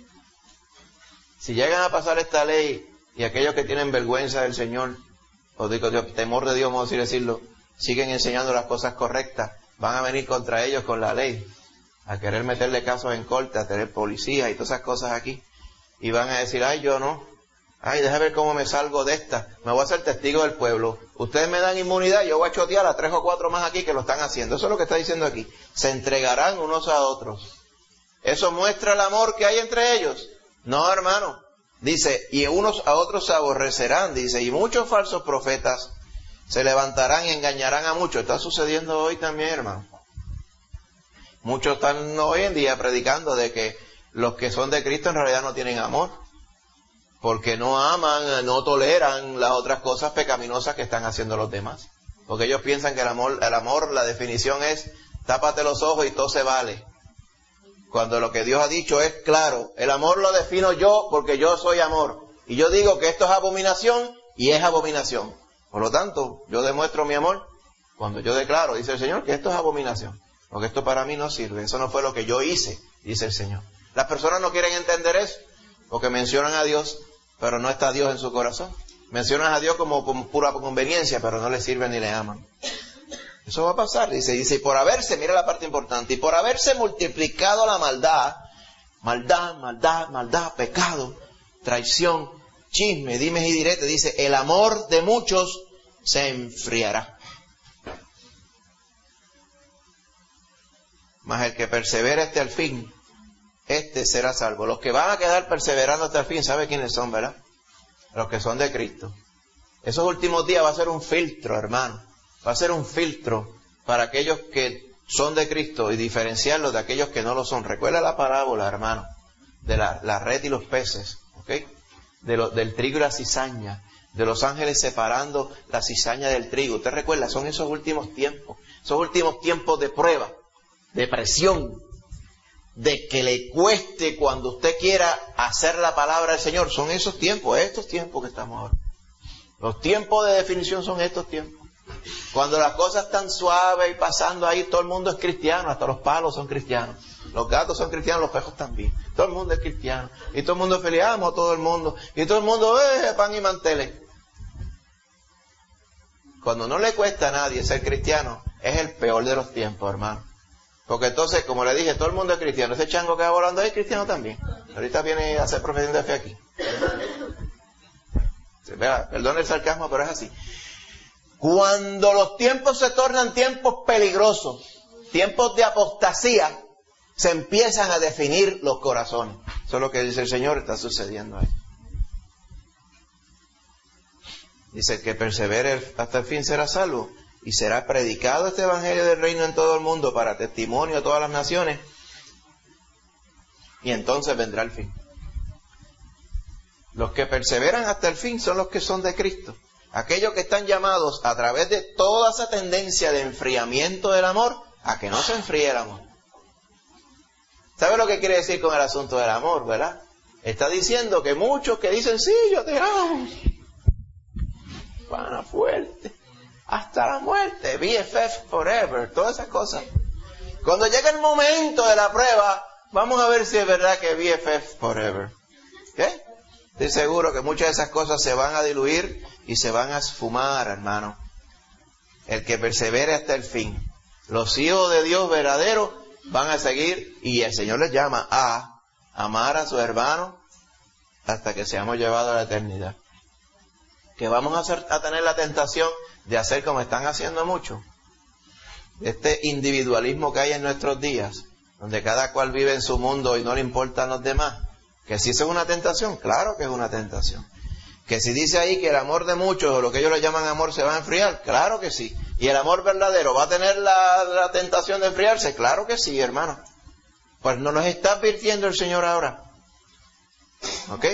[SPEAKER 1] Si llegan a pasar esta ley y aquellos que tienen vergüenza del Señor, o digo, temor de Dios, vamos a decirlo, siguen enseñando las cosas correctas, van a venir contra ellos con la ley, a querer meterle casos en corte, a tener policía y todas esas cosas aquí, y van a decir, ay, yo no, ay, déjame ver cómo me salgo de esta, me voy a ser testigo del pueblo, ustedes me dan inmunidad, yo voy a chotear a tres o cuatro más aquí que lo están haciendo. Eso es lo que está diciendo aquí, se entregarán unos a otros. ¿Eso muestra el amor que hay entre ellos? No, hermano. Dice, y unos a otros se aborrecerán, dice, y muchos falsos profetas se levantarán y engañarán a muchos. Está sucediendo hoy también, hermano. Muchos están hoy en día predicando de que los que son de Cristo en realidad no tienen amor, porque no aman, no toleran las otras cosas pecaminosas que están haciendo los demás. Porque ellos piensan que el amor, el amor, la definición es, tápate los ojos y todo se vale. Cuando lo que Dios ha dicho es claro, el amor lo defino yo porque yo soy amor. Y yo digo que esto es abominación y es abominación. Por lo tanto, yo demuestro mi amor cuando yo declaro, dice el Señor, que esto es abominación. Porque esto para mí no sirve. Eso no fue lo que yo hice, dice el Señor. Las personas no quieren entender eso, porque mencionan a Dios, pero no está Dios en su corazón. Mencionan a Dios como, como pura conveniencia, pero no le sirven ni le aman. Eso va a pasar, dice, dice, y por haberse, mira la parte importante, y por haberse multiplicado la maldad, maldad, maldad, maldad, pecado, traición, chisme, dimes y diretes, dice, el amor de muchos se enfriará. Mas el que persevera hasta el fin, este será salvo. Los que van a quedar perseverando hasta el fin, ¿sabe quiénes son, verdad? Los que son de Cristo. Esos últimos días va a ser un filtro, hermano. Va a ser un filtro para aquellos que son de Cristo y diferenciarlos de aquellos que no lo son. Recuerda la parábola, hermano, de la, la red y los peces, ¿ok? De lo, del trigo y la cizaña, de los ángeles separando la cizaña del trigo. ¿Usted recuerda? Son esos últimos tiempos, esos últimos tiempos de prueba, de presión, de que le cueste cuando usted quiera hacer la palabra del Señor. Son esos tiempos, estos tiempos que estamos ahora. Los tiempos de definición son estos tiempos. Cuando las cosas están suaves y pasando ahí, todo el mundo es cristiano, hasta los palos son cristianos, los gatos son cristianos, los perros también, todo el mundo es cristiano, y todo el mundo es feliz, amo a todo el mundo, y todo el mundo eh, pan y manteles. Cuando no le cuesta a nadie ser cristiano, es el peor de los tiempos, hermano. Porque entonces, como le dije, todo el mundo es cristiano, ese chango que va volando ahí es cristiano también. Ahorita viene a hacer profesión de fe aquí. Vea, perdón el sarcasmo, pero es así. Cuando los tiempos se tornan tiempos peligrosos, tiempos de apostasía, se empiezan a definir los corazones. Eso es lo que dice el Señor, está sucediendo ahí. Dice que persevere hasta el fin será salvo, y será predicado este evangelio del reino en todo el mundo para testimonio a todas las naciones, y entonces vendrá el fin. Los que perseveran hasta el fin son los que son de Cristo. aquellos que están llamados a través de toda esa tendencia de enfriamiento del amor, a que no se enfríe el amor. ¿Sabe lo que quiere decir con el asunto del amor, verdad? Está diciendo que muchos que dicen, sí, yo te amo, van a fuerte, hasta la muerte, B F F forever, todas esas cosas. Cuando llega el momento de la prueba, vamos a ver si es verdad que B F F forever. ¿Qué? Estoy seguro que muchas de esas cosas se van a diluir y se van a esfumar, hermano. El que persevere hasta el fin. Los hijos de Dios verdaderos van a seguir, y el Señor les llama a amar a sus hermanos hasta que seamos llevados a la eternidad. Que vamos a, hacer, a tener la tentación de hacer como están haciendo muchos. Este individualismo que hay en nuestros días, donde cada cual vive en su mundo y no le importan los demás. Que si eso es una tentación, claro que es una tentación. Que si dice ahí que el amor de muchos, o lo que ellos le llaman amor, se va a enfriar, claro que sí. ¿Y el amor verdadero va a tener la, la tentación de enfriarse? Claro que sí, hermano. Pues nos lo está advirtiendo el Señor ahora. ¿Ok?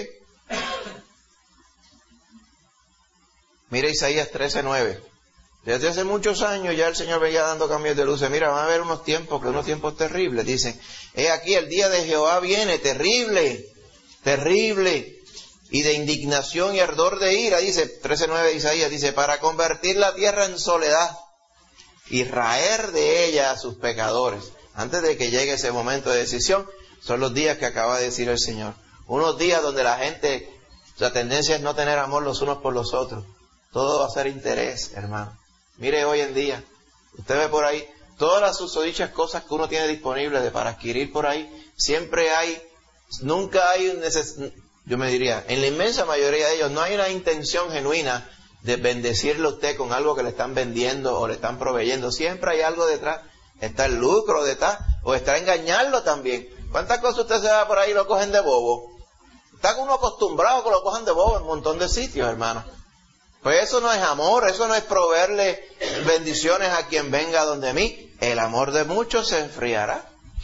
[SPEAKER 1] Mira Isaías trece nueve. Desde hace muchos años ya el Señor venía dando cambios de luces. Mira, van a haber unos tiempos, que unos tiempos terribles. Dicen, he aquí el día de Jehová viene, terrible, terrible, y de indignación y ardor de ira, dice trece nueve de Isaías, dice, para convertir la tierra en soledad y raer de ella a sus pecadores. Antes de que llegue ese momento de decisión, son los días que acaba de decir el Señor. Unos días donde la gente, la tendencia es no tener amor los unos por los otros. Todo va a ser interés, hermano. Mire hoy en día, usted ve por ahí, todas las susodichas cosas que uno tiene disponibles de para adquirir por ahí, siempre hay, nunca hay un neces- yo me diría, en la inmensa mayoría de ellos, no hay una intención genuina de bendecirle a usted con algo que le están vendiendo o le están proveyendo. Siempre hay algo detrás. Está el lucro detrás, o está engañarlo también. ¿Cuántas cosas usted se va por ahí y lo cogen de bobo? Está uno acostumbrado a que lo cojan de bobo en un montón de sitios, hermano. Pues eso no es amor, eso no es proveerle bendiciones a quien venga donde mí. El amor de muchos se enfriará.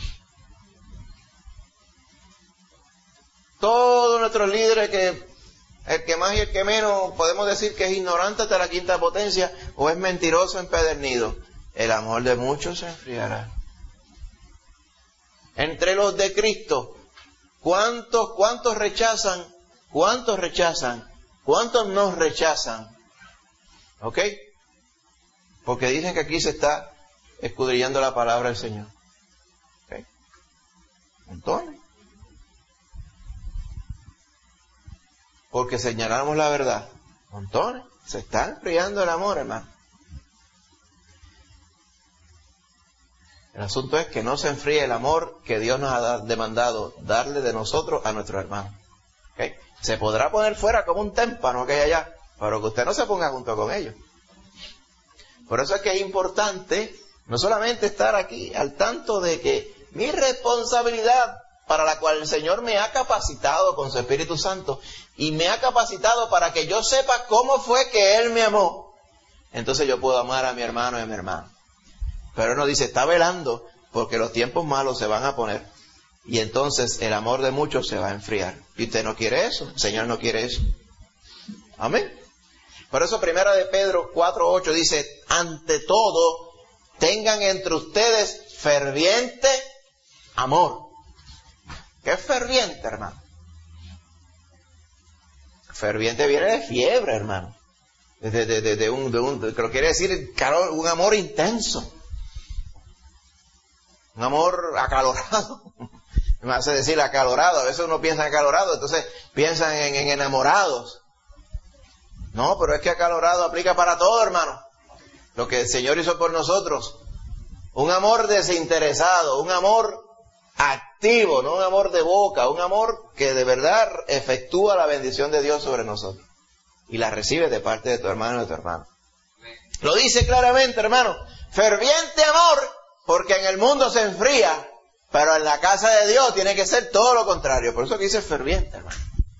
[SPEAKER 1] Todos nuestros líderes, que el que más y el que menos, podemos decir que es ignorante hasta la quinta potencia, o es mentiroso empedernido. El amor de muchos se enfriará. Entre los de Cristo, ¿cuántos, cuántos rechazan? ¿Cuántos rechazan? ¿Cuántos nos rechazan? ¿Ok? Porque dicen que aquí se está escudriñando la palabra del Señor. ¿Ok? Entonces, porque señalamos la verdad. Montones. Se está enfriando el amor, hermano. El asunto es que no se enfríe el amor que Dios nos ha demandado darle de nosotros a nuestros hermanos. ¿Okay? Se podrá poner fuera como un témpano que hay allá, pero que usted no se ponga junto con ellos. Por eso es que es importante no solamente estar aquí al tanto de que mi responsabilidad, para la cual el Señor me ha capacitado con su Espíritu Santo, y me ha capacitado para que yo sepa cómo fue que Él me amó, entonces yo puedo amar a mi hermano y a mi hermana. Pero Él nos dice, está velando, porque los tiempos malos se van a poner, y entonces el amor de muchos se va a enfriar. Y usted no quiere eso, el Señor no quiere eso. Amén. Por eso primera de Pedro cuatro ocho dice, ante todo, tengan entre ustedes ferviente amor. ¿Qué es ferviente, hermano? Ferviente viene de fiebre, hermano. De, de, de, de un, de un, de, que lo quiere decir calor, un amor intenso. Un amor acalorado. Me hace decir acalorado. A veces uno piensa en acalorado, entonces piensan en, en enamorados. No, pero es que acalorado aplica para todo, hermano. Lo que el Señor hizo por nosotros. Un amor desinteresado, un amor activo, no un amor de boca, un amor que de verdad efectúa la bendición de Dios sobre nosotros. Y la recibe de parte de tu hermano y de tu hermano. Lo dice claramente, hermano. Ferviente amor, porque en el mundo se enfría, pero en la casa de Dios tiene que ser todo lo contrario. Por eso que dice ferviente, hermano.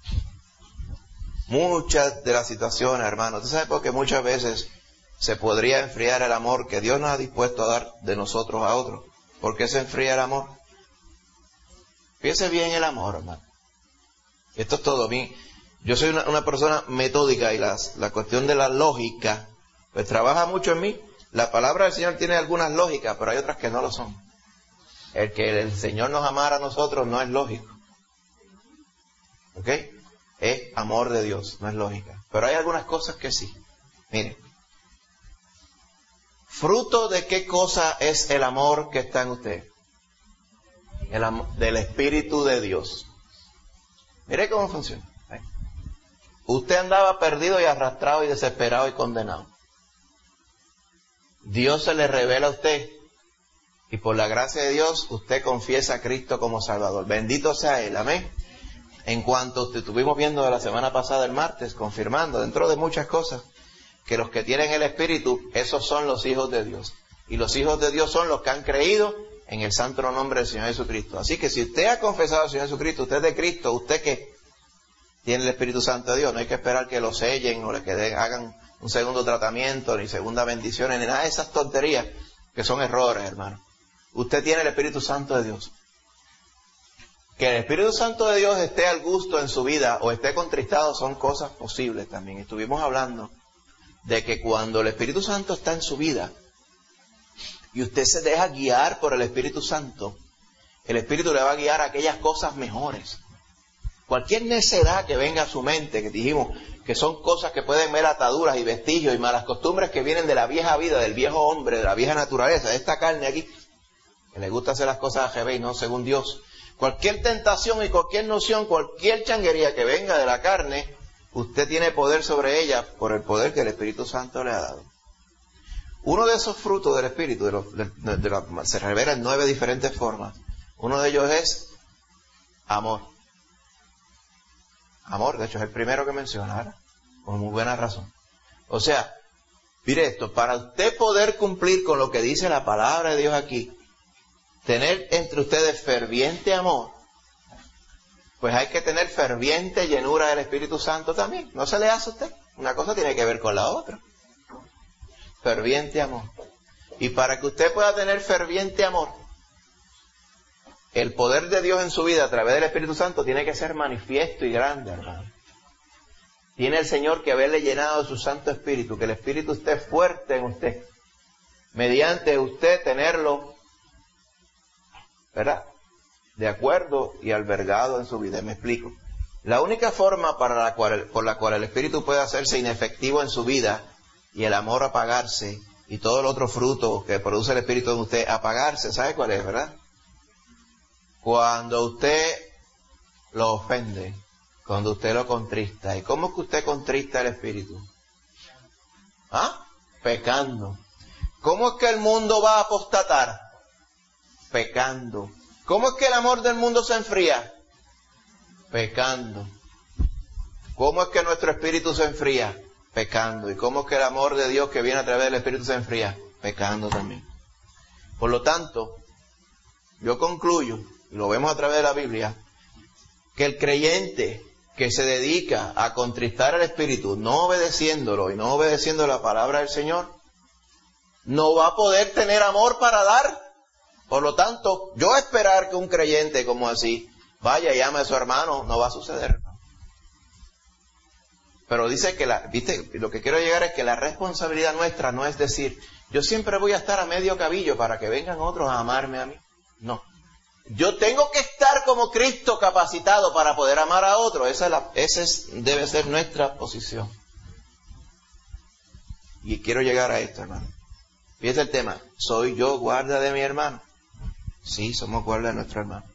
[SPEAKER 1] Muchas de las situaciones, hermano, ¿usted sabe por qué muchas veces se podría enfriar el amor que Dios nos ha dispuesto a dar de nosotros a otros? ¿Por qué se enfría el amor? Piense bien el amor, hermano. Esto es todo. Mi, Yo soy una, una persona metódica y las, la cuestión de la lógica, pues trabaja mucho en mí. La palabra del Señor tiene algunas lógicas, pero hay otras que no lo son. El que el Señor nos amara a nosotros no es lógico. ¿Ok? Es amor de Dios, no es lógica. Pero hay algunas cosas que sí. Miren. ¿Fruto de qué cosa es el amor que está en usted? El amor del Espíritu de Dios. Mire cómo funciona. ¿Eh? Usted andaba perdido y arrastrado y desesperado y condenado. Dios se le revela a usted y por la gracia de Dios usted confiesa a Cristo como Salvador. Bendito sea Él, amén. En cuanto estuvimos viendo de la semana pasada el martes, confirmando dentro de muchas cosas que los que tienen el Espíritu, esos son los hijos de Dios. Y los hijos de Dios son los que han creído en el santo nombre del Señor Jesucristo. Así que si usted ha confesado al Señor Jesucristo, usted es de Cristo, usted que tiene el Espíritu Santo de Dios, no hay que esperar que lo sellen o le queden, hagan un segundo tratamiento, ni segunda bendiciones, ni nada de esas tonterías que son errores, hermano. Usted tiene el Espíritu Santo de Dios. Que el Espíritu Santo de Dios esté al gusto en su vida o esté contristado son cosas posibles también. Estuvimos hablando de que cuando el Espíritu Santo está en su vida y usted se deja guiar por el Espíritu Santo, el Espíritu le va a guiar a aquellas cosas mejores. Cualquier necedad que venga a su mente, que dijimos que son cosas que pueden ver ataduras y vestigios y malas costumbres que vienen de la vieja vida, del viejo hombre, de la vieja naturaleza, de esta carne aquí, que le gusta hacer las cosas a Jebé y no según Dios. Cualquier tentación y cualquier noción, cualquier changuería que venga de la carne, usted tiene poder sobre ella por el poder que el Espíritu Santo le ha dado. Uno de esos frutos del Espíritu, de los, de, de, de la, se revela en nueve diferentes formas. Uno de ellos es amor. Amor, de hecho, es el primero que menciona, ¿verdad? Con muy buena razón. O sea, mire esto, para usted poder cumplir con lo que dice la palabra de Dios aquí, tener entre ustedes ferviente amor, pues hay que tener ferviente llenura del Espíritu Santo también. ¿No se le hace a usted? Una cosa tiene que ver con la otra. Ferviente amor. Y para que usted pueda tener ferviente amor, el poder de Dios en su vida a través del Espíritu Santo tiene que ser manifiesto y grande, hermano. Tiene el Señor que haberle llenado de su Santo Espíritu, que el Espíritu esté fuerte en usted. Mediante usted tenerlo, ¿verdad?, de acuerdo y albergado en su vida. Me explico. La única forma para la cual, por la cual el Espíritu puede hacerse inefectivo en su vida y el amor apagarse y todo el otro fruto que produce el Espíritu en usted apagarse, ¿sabe cuál es, verdad? Cuando usted lo ofende, cuando usted lo contrista. ¿Y cómo es que usted contrista el Espíritu? ¿Ah? Pecando. ¿Cómo es que el mundo va a apostatar? Pecando. ¿Cómo es que el amor del mundo se enfría? Pecando. ¿Cómo es que nuestro espíritu se enfría? Pecando. ¿Y cómo es que el amor de Dios que viene a través del Espíritu se enfría? Pecando también. Por lo tanto, yo concluyo, y lo vemos a través de la Biblia, que el creyente que se dedica a contristar al Espíritu, no obedeciéndolo y no obedeciendo la palabra del Señor, no va a poder tener amor para dar. Por lo tanto, yo esperar que un creyente como así vaya y ame a su hermano, no va a suceder. Pero dice que la, viste, lo que quiero llegar es que la responsabilidad nuestra no es decir, yo siempre voy a estar a medio cabillo para que vengan otros a amarme a mí. No. Yo tengo que estar como Cristo capacitado para poder amar a otros. Esa, es la, esa es, debe ser nuestra posición. Y quiero llegar a esto, hermano. Fíjate el tema. ¿Soy yo guarda de mi hermano? Sí, somos guarda de nuestro hermano.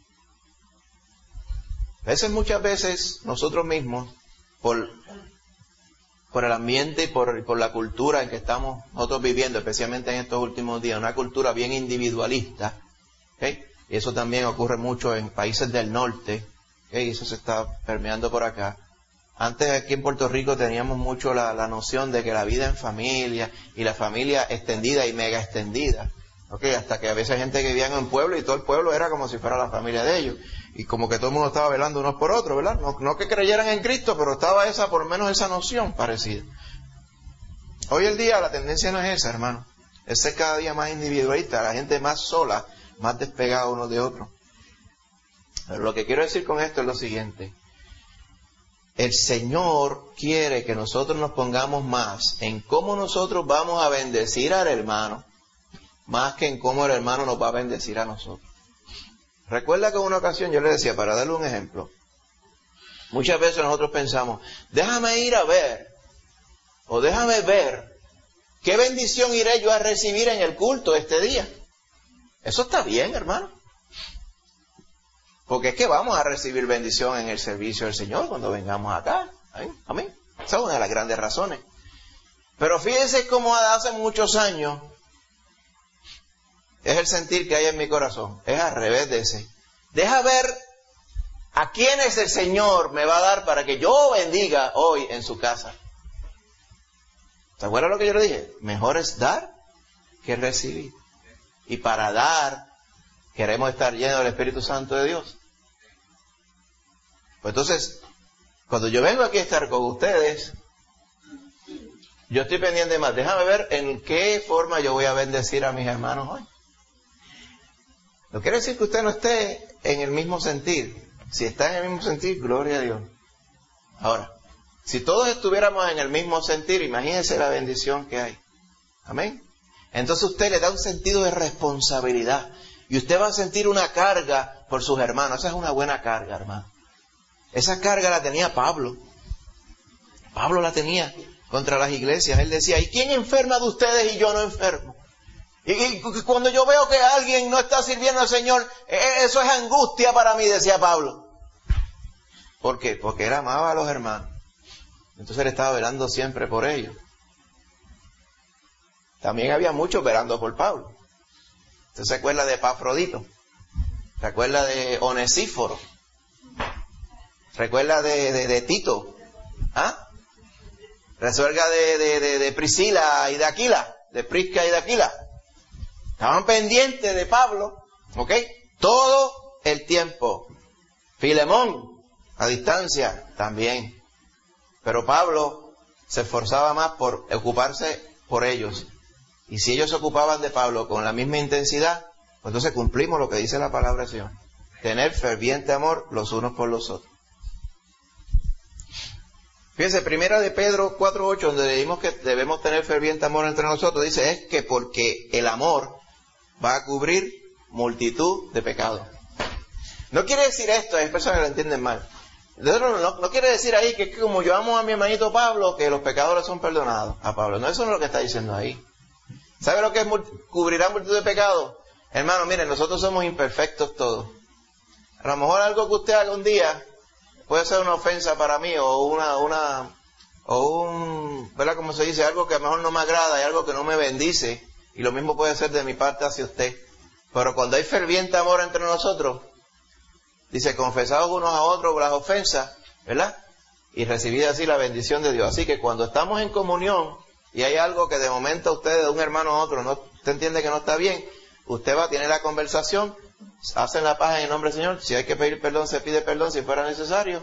[SPEAKER 1] A veces, muchas veces, nosotros mismos, por, por el ambiente y por, por la cultura en que estamos nosotros viviendo, especialmente en estos últimos días, una cultura bien individualista, ¿okay? Y eso también ocurre mucho en países del norte, ¿okay? Y eso se está permeando por acá. Antes aquí en Puerto Rico teníamos mucho la, la noción de que la vida en familia y la familia extendida y mega extendida, ¿okay? Hasta que a veces hay gente que vivía en un pueblo y todo el pueblo era como si fuera la familia de ellos. Y como que todo el mundo estaba velando unos por otros, ¿verdad? No, no que creyeran en Cristo, pero estaba esa, por lo menos esa noción parecida. Hoy en día la tendencia no es esa, hermano. Es ser cada día más individualista, la gente más sola, más despegada uno de otro. Pero lo que quiero decir con esto es lo siguiente. el Señor quiere que nosotros nos pongamos más en cómo nosotros vamos a bendecir al hermano, más que en cómo el hermano nos va a bendecir a nosotros. Recuerda que en una ocasión yo le decía, para darle un ejemplo, muchas veces nosotros pensamos, déjame ir a ver, o déjame ver, qué bendición iré yo a recibir en el culto este día. Eso está bien, hermano. Porque es que vamos a recibir bendición en el servicio del Señor cuando vengamos acá. Amén. Amén. Esa es una de las grandes razones. Pero fíjense cómo hace muchos años es el sentir que hay en mi corazón. Es al revés de ese. Deja ver a quiénes el Señor me va a dar para que yo bendiga hoy en su casa. ¿Se acuerdan lo que yo le dije? Mejor es dar que recibir. Y para dar queremos estar llenos del Espíritu Santo de Dios. Pues entonces, cuando yo vengo aquí a estar con ustedes, yo estoy pendiente más. Déjame ver en qué forma yo voy a bendecir a mis hermanos hoy. No quiere decir que usted no esté en el mismo sentir. Si está en el mismo sentir, gloria a Dios. Ahora, si todos estuviéramos en el mismo sentir, imagínense la bendición que hay. Amén. Entonces usted le da un sentido de responsabilidad. Y usted va a sentir una carga por sus hermanos. Esa es una buena carga, hermano. Esa carga la tenía Pablo. Pablo la tenía contra las iglesias. Él decía, ¿y quién enferma de ustedes y yo no enfermo? Y, y cuando yo veo que alguien no está sirviendo al Señor, eso es angustia para mí, decía Pablo. ¿Por qué? Porque él amaba a los hermanos. Entonces él estaba velando siempre por ellos. También había muchos velando por Pablo. ¿Usted se acuerda de Epafrodito? ¿Se acuerda de Onesíforo? ¿Recuerda de, de, de Tito? ¿Ah? ¿Recuerda de, de, de, de Priscila y de Aquila? De Prisca y de Aquila. Estaban pendientes de Pablo, ¿ok? Todo el tiempo. Filemón, a distancia, también. Pero Pablo se esforzaba más por ocuparse por ellos. Y si ellos se ocupaban de Pablo con la misma intensidad, pues entonces cumplimos lo que dice la palabra del Señor. Tener ferviente amor los unos por los otros. Fíjense, primera de Pedro cuatro ocho, donde leímos que debemos tener ferviente amor entre nosotros, dice, es que porque el amor va a cubrir multitud de pecados. No quiere decir esto, hay personas que lo entienden mal. No, no, no, no quiere decir ahí que, que como yo amo a mi hermanito Pablo, que los pecadores son perdonados a Pablo. No, eso no es lo que está diciendo ahí. ¿Sabe lo que es cubrirá multitud de pecados? Hermano, miren, nosotros somos imperfectos todos. A lo mejor algo que usted haga un día puede ser una ofensa para mí, o una, una, o un, ¿verdad? Como se dice, algo que a lo mejor no me agrada y algo que no me bendice, y lo mismo puede ser de mi parte hacia usted. Pero cuando hay ferviente amor entre nosotros, dice, confesados unos a otros por las ofensas, ¿verdad? Y recibid así la bendición de Dios. Así que cuando estamos en comunión, y hay algo que de momento usted, de un hermano a otro, no, usted entiende que no está bien, usted va a tener la conversación, hacen la paz en el nombre del Señor, si hay que pedir perdón, se pide perdón si fuera necesario.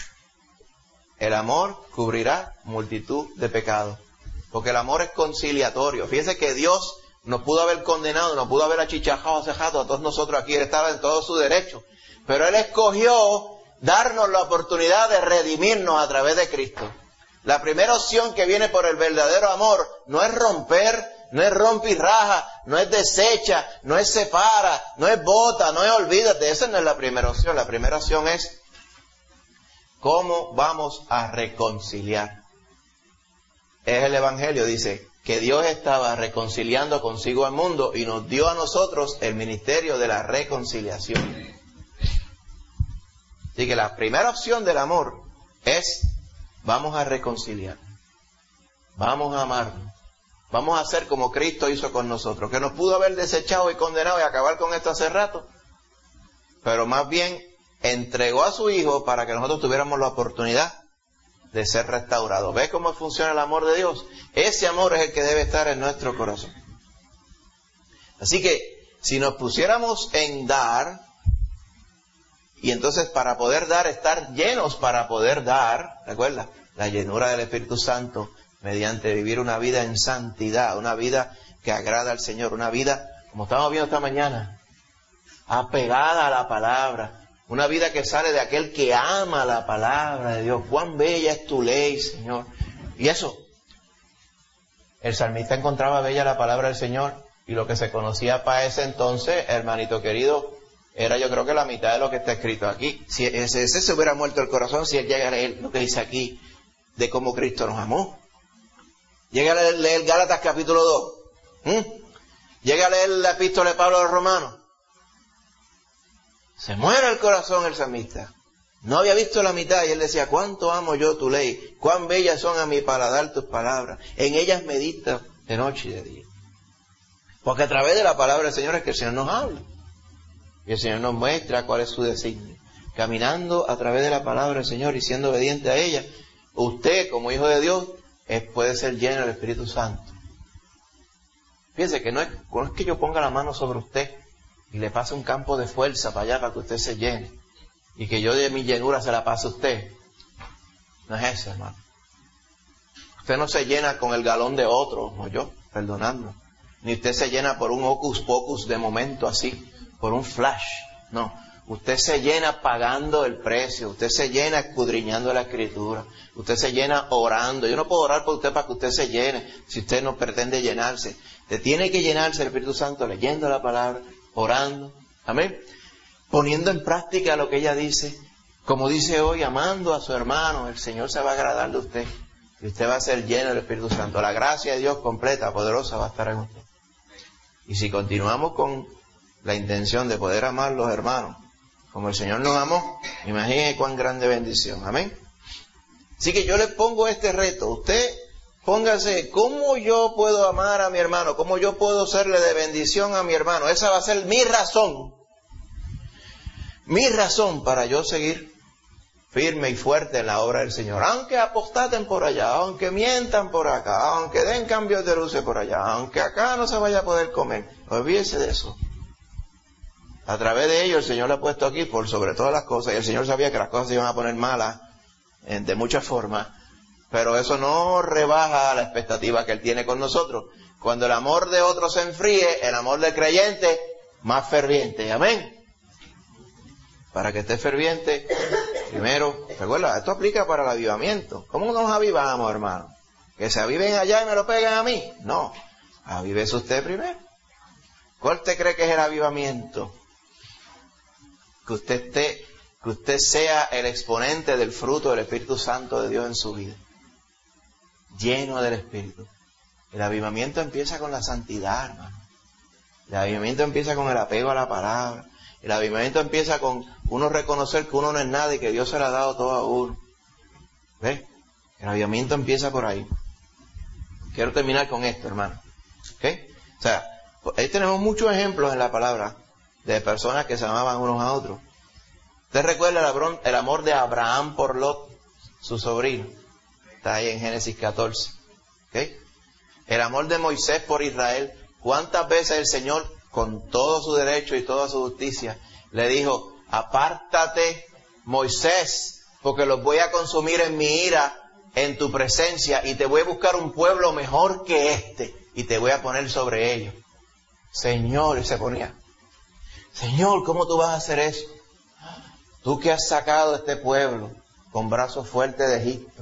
[SPEAKER 1] El amor cubrirá multitud de pecados, porque el amor es conciliatorio. Fíjense que Dios nos pudo haber condenado, nos pudo haber achichajado, acejado a todos nosotros aquí, Él estaba en todo su derecho, pero Él escogió darnos la oportunidad de redimirnos a través de Cristo. La primera opción que viene por el verdadero amor no es romper, no es rompe y raja, no es desecha, no es separa, no es bota, no es olvídate. Esa no es la primera opción. La primera opción es cómo vamos a reconciliar. Es el Evangelio, dice que Dios estaba reconciliando consigo al mundo y nos dio a nosotros el ministerio de la reconciliación. Así que la primera opción del amor es vamos a reconciliar, vamos a amarnos, vamos a hacer como Cristo hizo con nosotros, que nos pudo haber desechado y condenado y acabar con esto hace rato, pero más bien entregó a su Hijo para que nosotros tuviéramos la oportunidad de ser restaurados. ¿Ves cómo funciona el amor de Dios? Ese amor es el que debe estar en nuestro corazón. Así que si nos pusiéramos en dar, y entonces para poder dar, estar llenos para poder dar, ¿recuerda? La llenura del Espíritu Santo mediante vivir una vida en santidad, una vida que agrada al Señor, una vida, como estamos viendo esta mañana, apegada a la palabra, Una vida que sale de aquel que ama la palabra de Dios. Cuán bella es tu ley, Señor. Y eso, el salmista encontraba bella la palabra del Señor, y lo que se conocía para ese entonces, hermanito querido, era yo creo que la mitad de lo que está escrito aquí. Si ese, ese se hubiera muerto el corazón si él llega a leer lo que dice aquí de cómo Cristo nos amó. Llega a leer, leer Gálatas capítulo dos. ¿Mm? Llega a leer la epístola de Pablo a los Romanos. Se muere el corazón el salmista. No había visto la mitad y él decía, cuánto amo yo tu ley, cuán bellas son a mi paladar tus palabras. En ellas medito de noche y de día. Porque a través de la palabra del Señor es que el Señor nos habla. Y el Señor nos muestra cuál es su designio. Caminando a través de la palabra del Señor y siendo obediente a ella, usted como hijo de Dios es, puede ser lleno del Espíritu Santo. Fíjense que no es, no es que yo ponga la mano sobre usted y le pase un campo de fuerza para allá para que usted se llene. Y que yo de mi llenura se la pase a usted. No es eso, hermano. Usted no se llena con el galón de otro, como yo, perdonando. Ni usted se llena por un hocus pocus de momento así, por un flash. No, usted se llena pagando el precio. Usted se llena escudriñando la Escritura. Usted se llena orando. Yo no puedo orar por usted para que usted se llene, si usted no pretende llenarse. Usted tiene que llenarse el Espíritu Santo leyendo la palabra, orando. Amén. Poniendo en práctica lo que ella dice, como dice hoy, amando a su hermano, el Señor se va a agradar de usted y usted va a ser lleno del Espíritu Santo. La gracia de Dios completa, poderosa, va a estar en usted. Y si continuamos con la intención de poder amar a los hermanos como el Señor nos amó, imagine cuán grande bendición. Amén. Así que yo le pongo este reto. Usted póngase, ¿cómo yo puedo amar a mi hermano? ¿Cómo yo puedo serle de bendición a mi hermano? Esa va a ser mi razón. Mi razón para yo seguir firme y fuerte en la obra del Señor. Aunque apostaten por allá, aunque mientan por acá, aunque den cambios de luces por allá, aunque acá no se vaya a poder comer. Olvídese de eso. A través de ello el Señor le ha puesto aquí por sobre todas las cosas. Y el Señor sabía que las cosas se iban a poner malas de muchas formas. Pero eso no rebaja la expectativa que Él tiene con nosotros. Cuando el amor de otros se enfríe, el amor del creyente más ferviente. Amén. Para que esté ferviente, primero, recuerda, esto aplica para el avivamiento. ¿Cómo nos avivamos, hermano? ¿Que se aviven allá y me lo peguen a mí? No, avívese usted primero. ¿Cuál te cree que es el avivamiento? Que usted esté, que usted sea el exponente del fruto del Espíritu Santo de Dios en su vida. Lleno del Espíritu. El avivamiento empieza con la santidad, hermano. El avivamiento empieza con el apego a la palabra. El avivamiento empieza con uno reconocer que uno no es nada y que Dios se le ha dado todo a uno. ¿Ves? El avivamiento empieza por ahí. Quiero terminar con esto, hermano. ¿Ok? O sea, ahí tenemos muchos ejemplos en la palabra de personas que se amaban unos a otros. ¿Usted recuerda el amor de Abraham por Lot, su sobrino? Está ahí en Génesis catorce. ¿Ok? El amor de Moisés por Israel. ¿Cuántas veces el Señor, con todo su derecho y toda su justicia, le dijo, apártate, Moisés, porque los voy a consumir en mi ira, en tu presencia, y te voy a buscar un pueblo mejor que este, y te voy a poner sobre ellos? Señor, y se ponía, Señor, ¿cómo tú vas a hacer eso? Tú que has sacado a este pueblo con brazos fuertes de Egipto.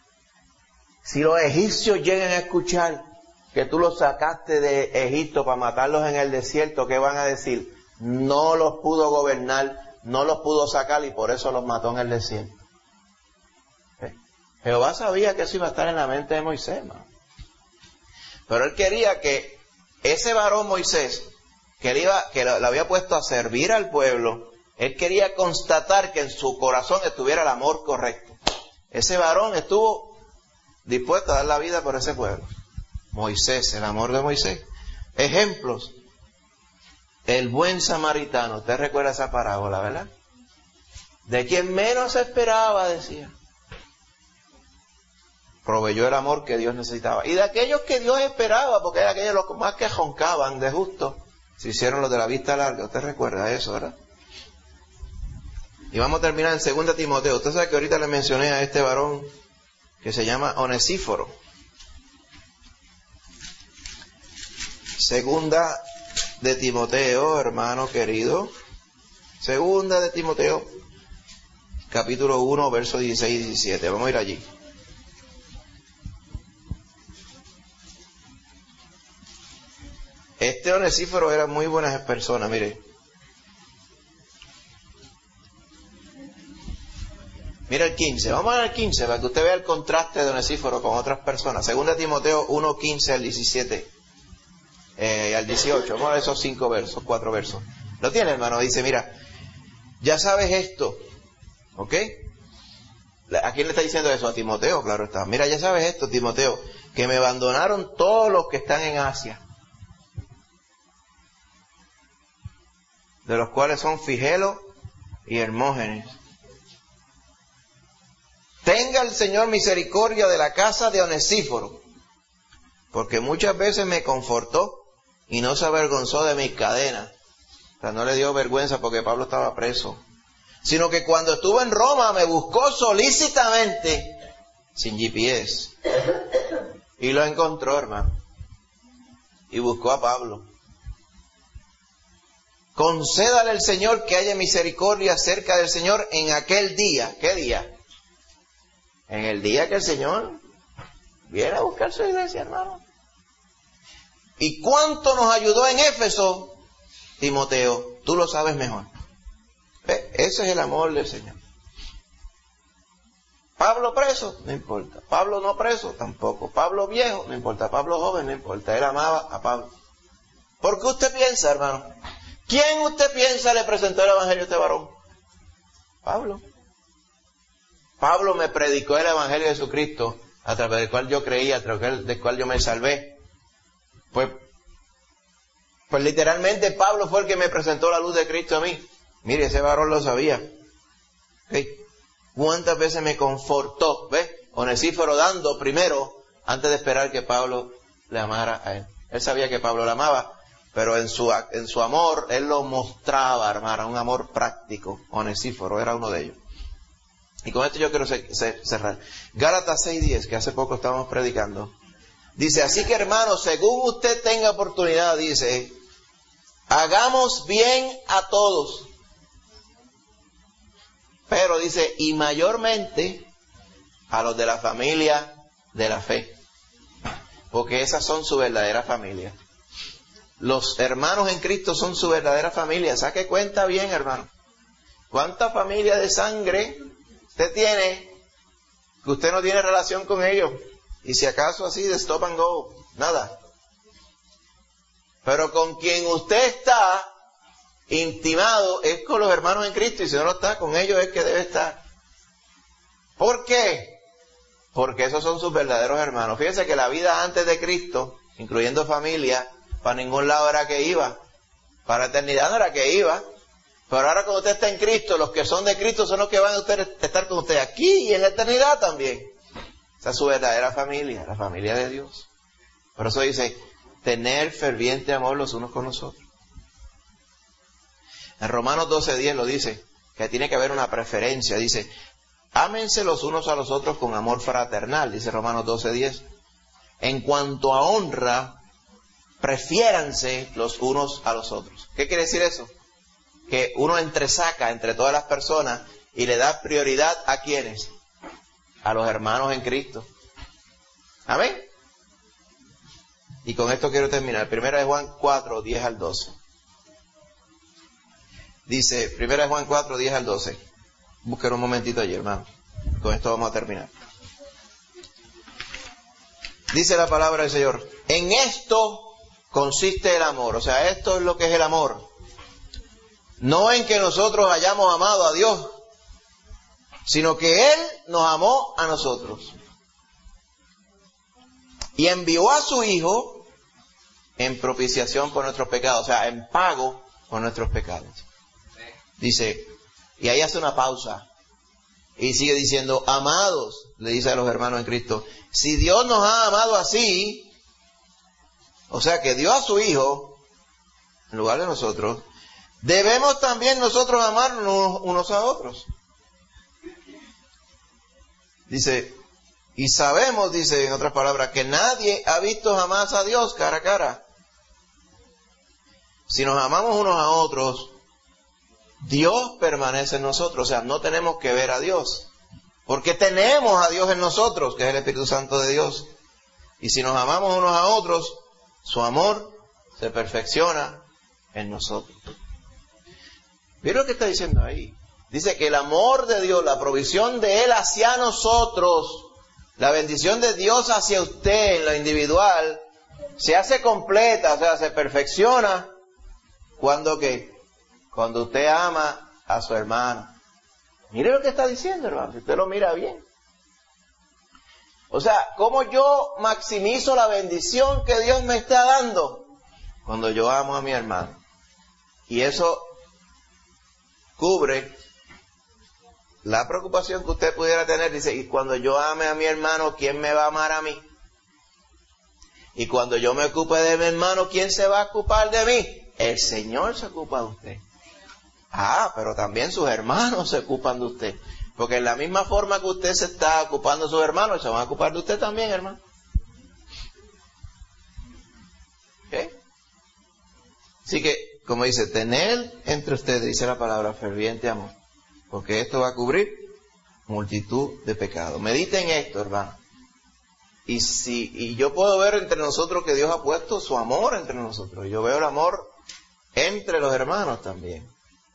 [SPEAKER 1] Si los egipcios llegan a escuchar que tú los sacaste de Egipto para matarlos en el desierto, ¿qué van a decir? No los pudo gobernar, no los pudo sacar y por eso los mató en el desierto. ¿Eh? Jehová sabía que eso iba a estar en la mente de Moisés, ¿no? Pero él quería que ese varón Moisés, que él iba, que lo, lo había puesto a servir al pueblo, él quería constatar que en su corazón estuviera el amor correcto. Ese varón estuvo dispuesto a dar la vida por ese pueblo. Moisés, el amor de Moisés. Ejemplos. El buen samaritano. Usted recuerda esa parábola, ¿verdad? De quien menos esperaba, decía. Proveyó el amor que Dios necesitaba. Y de aquellos que Dios esperaba, porque eran aquellos los más que joncaban de justo, se hicieron los de la vista larga. Usted recuerda eso, ¿verdad? Y vamos a terminar en segunda Timoteo. Usted sabe que ahorita le mencioné a este varón que se llama Onesíforo. Segunda de Timoteo, hermano querido. Segunda de Timoteo, capítulo uno, versos dieciséis y diecisiete. Vamos a ir allí. Este Onesíforo era muy buenas personas, mire. Mira el quince, vamos al quince para que usted vea el contraste de Onesíforo con otras personas. Segunda Timoteo uno, quince al diecisiete, eh, al dieciocho. Vamos a ver esos cinco versos, cuatro versos. ¿Lo tiene, hermano? Dice, mira, ya sabes esto, ¿ok? ¿A quién le está diciendo eso? A Timoteo, claro está. Mira, ya sabes esto, Timoteo, que me abandonaron todos los que están en Asia, de los cuales son Figelo y Hermógenes. Tenga el Señor misericordia de la casa de Onesíforo, porque muchas veces me confortó y no se avergonzó de mis cadenas. O sea, no le dio vergüenza porque Pablo estaba preso, sino que cuando estuvo en Roma me buscó solícitamente, sin G P S, y lo encontró, hermano, y buscó a Pablo. Concédale al Señor que haya misericordia cerca del Señor en aquel día. ¿Qué día? En el día que el Señor viene a buscar su iglesia, hermano. ¿Y cuánto nos ayudó en Éfeso, Timoteo? Tú lo sabes mejor. ¿Ve? Ese es el amor del Señor. Pablo preso, no importa. Pablo no preso, tampoco. Pablo viejo, no importa. Pablo joven, no importa. Él amaba a Pablo. ¿Por qué usted piensa, hermano? ¿Quién usted piensa le presentó el evangelio a este varón? Pablo. Pablo me predicó el evangelio de Jesucristo, a través del cual yo creía, a través del cual yo me salvé. Pues, pues literalmente Pablo fue el que me presentó la luz de Cristo a mí. Mire, ese varón lo sabía. ¿Okay? ¿Cuántas veces me confortó? ¿Ves? Onesíforo dando primero, antes de esperar que Pablo le amara a él. Él sabía que Pablo le amaba, pero en su, en su amor, él lo mostraba, hermano, un amor práctico. Onesíforo era uno de ellos. Y con esto yo quiero cerrar. Gálatas seis diez, que hace poco estábamos predicando. Dice, así que hermanos, según usted tenga oportunidad, dice, hagamos bien a todos. Pero dice, y mayormente a los de la familia de la fe. Porque esas son su verdadera familia. Los hermanos en Cristo son su verdadera familia. Saque cuenta bien, hermano. ¿Cuánta familia de sangre usted tiene que usted no tiene relación con ellos? Y si acaso así de stop and go, nada. Pero con quien usted está intimado es con los hermanos en Cristo, y si no lo está, con ellos es que debe estar. ¿Por qué? Porque esos son sus verdaderos hermanos. Fíjense que la vida antes de Cristo, incluyendo familia, para ningún lado era que iba. Para la eternidad no era que iba. Pero ahora cuando usted está en Cristo, los que son de Cristo son los que van a usted, estar con usted aquí y en la eternidad también. Esa es su verdadera familia, la familia de Dios. Por eso dice, tener ferviente amor los unos con los otros. En Romanos doce diez lo dice, que tiene que haber una preferencia. Dice, ámense los unos a los otros con amor fraternal, dice Romanos doce diez. En cuanto a honra, prefiéranse los unos a los otros. ¿Qué quiere decir eso? Que uno entresaca entre todas las personas y le da prioridad a ¿quiénes? A los hermanos en Cristo. Amén. Y con esto quiero terminar. Primera de Juan cuatro, diez al doce. Dice, Primera de Juan cuatro, diez al doce. Busquen un momentito allí, hermano. Con esto vamos a terminar. Dice la palabra del Señor, en esto consiste el amor. O sea, esto es lo que es el amor. No en que nosotros hayamos amado a Dios, sino que Él nos amó a nosotros. Y envió a su Hijo en propiciación por nuestros pecados, o sea, en pago por nuestros pecados. Dice, y ahí hace una pausa, y sigue diciendo, amados, le dice a los hermanos en Cristo, si Dios nos ha amado así, o sea que dio a su Hijo en lugar de nosotros, debemos también nosotros amarnos unos a otros. Dice, y sabemos, dice en otras palabras, que nadie ha visto jamás a Dios cara a cara. Si nos amamos unos a otros, Dios permanece en nosotros. O sea, no tenemos que ver a Dios, porque tenemos a Dios en nosotros, que es el Espíritu Santo de Dios. Y si nos amamos unos a otros, su amor se perfecciona en nosotros. Mira lo que está diciendo ahí. Dice que el amor de Dios, la provisión de Él hacia nosotros, la bendición de Dios hacia usted en lo individual, se hace completa, o sea, se perfecciona cuando ¿qué? Cuando usted ama a su hermano. Mire lo que está diciendo, hermano, si usted lo mira bien. O sea, ¿cómo yo maximizo la bendición que Dios me está dando? Cuando yo amo a mi hermano. Y eso cubre la preocupación que usted pudiera tener. Dice, y cuando yo ame a mi hermano, ¿quién me va a amar a mí? Y cuando yo me ocupe de mi hermano, ¿quién se va a ocupar de mí? El Señor se ocupa de usted. Ah, pero también sus hermanos se ocupan de usted. Porque en la misma forma que usted se está ocupando de sus hermanos, se van a ocupar de usted también, hermano. ¿Ok? Así que, como dice, tener entre ustedes, dice la palabra, ferviente amor. Porque esto va a cubrir multitud de pecados. Mediten esto, hermano. Y si y yo puedo ver entre nosotros que Dios ha puesto su amor entre nosotros. Yo veo el amor entre los hermanos también.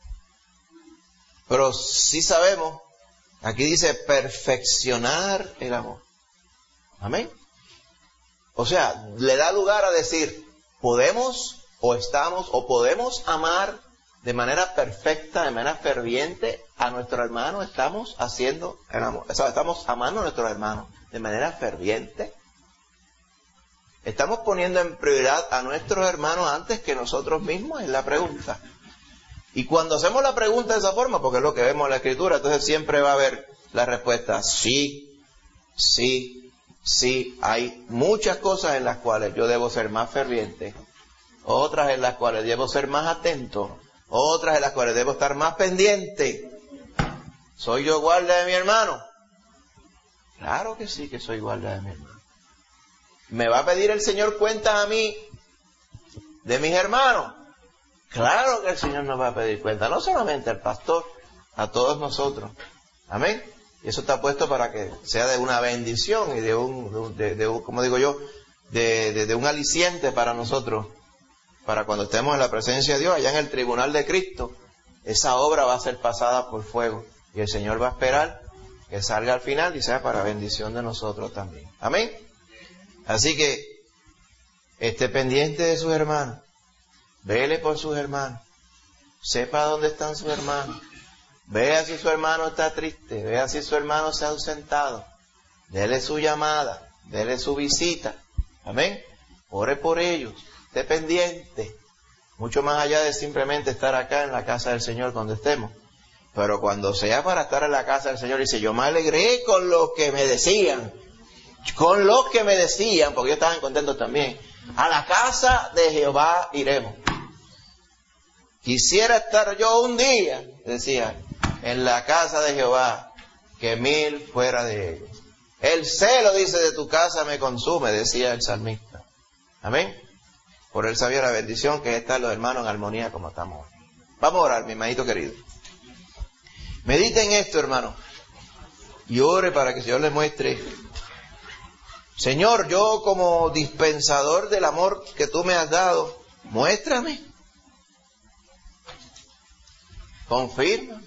[SPEAKER 1] Pero sí sabemos, aquí dice perfeccionar el amor. Amén. O sea, le da lugar a decir, podemos o estamos o podemos amar de manera perfecta, de manera ferviente a nuestro hermano. Estamos haciendo el amor. O sea, estamos amando a nuestro hermano de manera ferviente. Estamos poniendo en prioridad a nuestros hermanos antes que nosotros mismos, es la pregunta. Y cuando hacemos la pregunta de esa forma, porque es lo que vemos en la Escritura, entonces siempre va a haber la respuesta sí, sí, sí. Hay muchas cosas en las cuales yo debo ser más ferviente, otras en las cuales debo ser más atento, otras en las cuales debo estar más pendiente. ¿Soy yo guarda de mi hermano? Claro que sí que soy guarda de mi hermano. ¿Me va a pedir el Señor cuentas a mí de mis hermanos? Claro que el Señor nos va a pedir cuenta, no solamente al pastor, a todos nosotros. Amén. Y eso está puesto para que sea de una bendición y de un, de, de, de como digo yo, de, de, de un aliciente para nosotros, para cuando estemos en la presencia de Dios, allá en el tribunal de Cristo, esa obra va a ser pasada por fuego y el Señor va a esperar que salga al final y sea para bendición de nosotros también. Amén. Así que esté pendiente de sus hermanos. Vele por sus hermanos. Sepa dónde están sus hermanos. Vea si su hermano está triste. Vea si su hermano se ha ausentado. Dele su llamada. Dele su visita. Amén. Ore por ellos. Esté pendiente. Mucho más allá de simplemente estar acá en la casa del Señor donde estemos. Pero cuando sea para estar en la casa del Señor, dice, yo me alegré con lo que me decían. Con lo que me decían, porque ellos estaban contentos también. A la casa de Jehová iremos. Quisiera estar yo un día, decía, en la casa de Jehová, que mil fuera de ellos. El celo, dice, de tu casa me consume, decía el salmista. Amén. Por él sabía la bendición que es estar los hermanos en armonía como estamos hoy. Vamos a orar, mi hermanito querido. Mediten esto, hermano. Y ore para que el Señor les muestre. Señor, yo como dispensador del amor que tú me has dado, muéstrame. Confirma.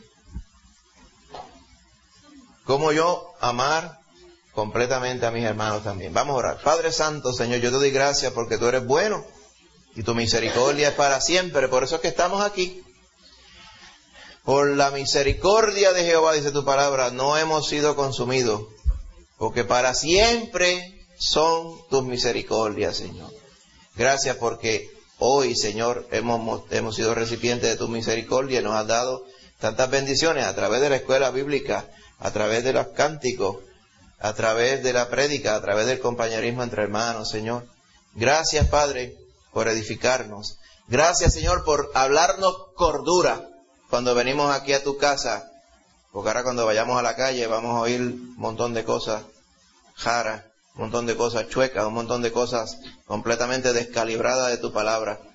[SPEAKER 1] Cómo yo amar completamente a mis hermanos también. Vamos a orar. Padre Santo, Señor, yo te doy gracias porque tú eres bueno y tu misericordia es para siempre. Por eso es que estamos aquí. Por la misericordia de Jehová, dice tu palabra, no hemos sido consumidos, porque para siempre son tus misericordias, Señor. Gracias porque hoy, Señor, hemos, hemos sido recipientes de tu misericordia y nos has dado tantas bendiciones a través de la escuela bíblica, a través de los cánticos, a través de la prédica, a través del compañerismo entre hermanos, Señor. Gracias, Padre, por edificarnos. Gracias, Señor, por hablarnos cordura cuando venimos aquí a tu casa, porque ahora cuando vayamos a la calle vamos a oír un montón de cosas jaras, un montón de cosas chuecas, un montón de cosas completamente descalibradas de tu palabra.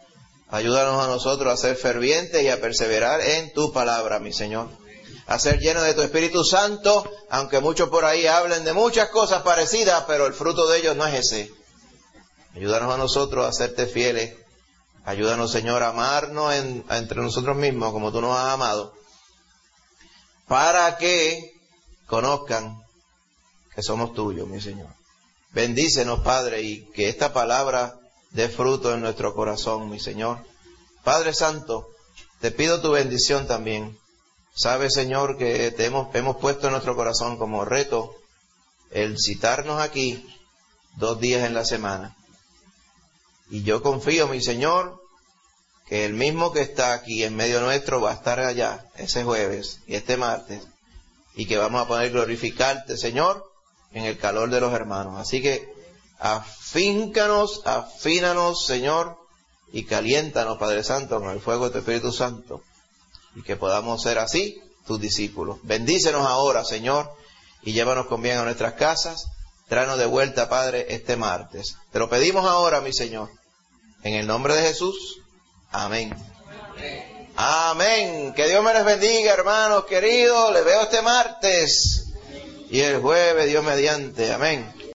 [SPEAKER 1] Ayúdanos a nosotros a ser fervientes y a perseverar en tu palabra, mi Señor. A ser llenos de tu Espíritu Santo, aunque muchos por ahí hablen de muchas cosas parecidas, pero el fruto de ellos no es ese. Ayúdanos a nosotros a serte fieles. Ayúdanos, Señor, a amarnos en, a entre nosotros mismos como tú nos has amado, para que conozcan que somos tuyos, mi Señor. Bendícenos, Padre, y que esta palabra dé fruto en nuestro corazón, mi Señor. Padre Santo, te pido tu bendición también. Sabes, Señor, que te hemos, hemos puesto en nuestro corazón como reto el citarnos aquí dos días en la semana. Y yo confío, mi Señor, que el mismo que está aquí en medio nuestro va a estar allá ese jueves y este martes, y que vamos a poder glorificarte, Señor, en el calor de los hermanos. Así que afíncanos, afínanos, Señor, y caliéntanos, Padre Santo, con el fuego de tu Espíritu Santo, y que podamos ser así tus discípulos. Bendícenos ahora, Señor, y llévanos con bien a nuestras casas. Tráenos de vuelta, Padre, este martes. Te lo pedimos ahora, mi Señor, en el nombre de Jesús. Amén. Amén. Amén. Que Dios me les bendiga, hermanos queridos. Les veo este martes y el jueves, Dios mediante. Amén.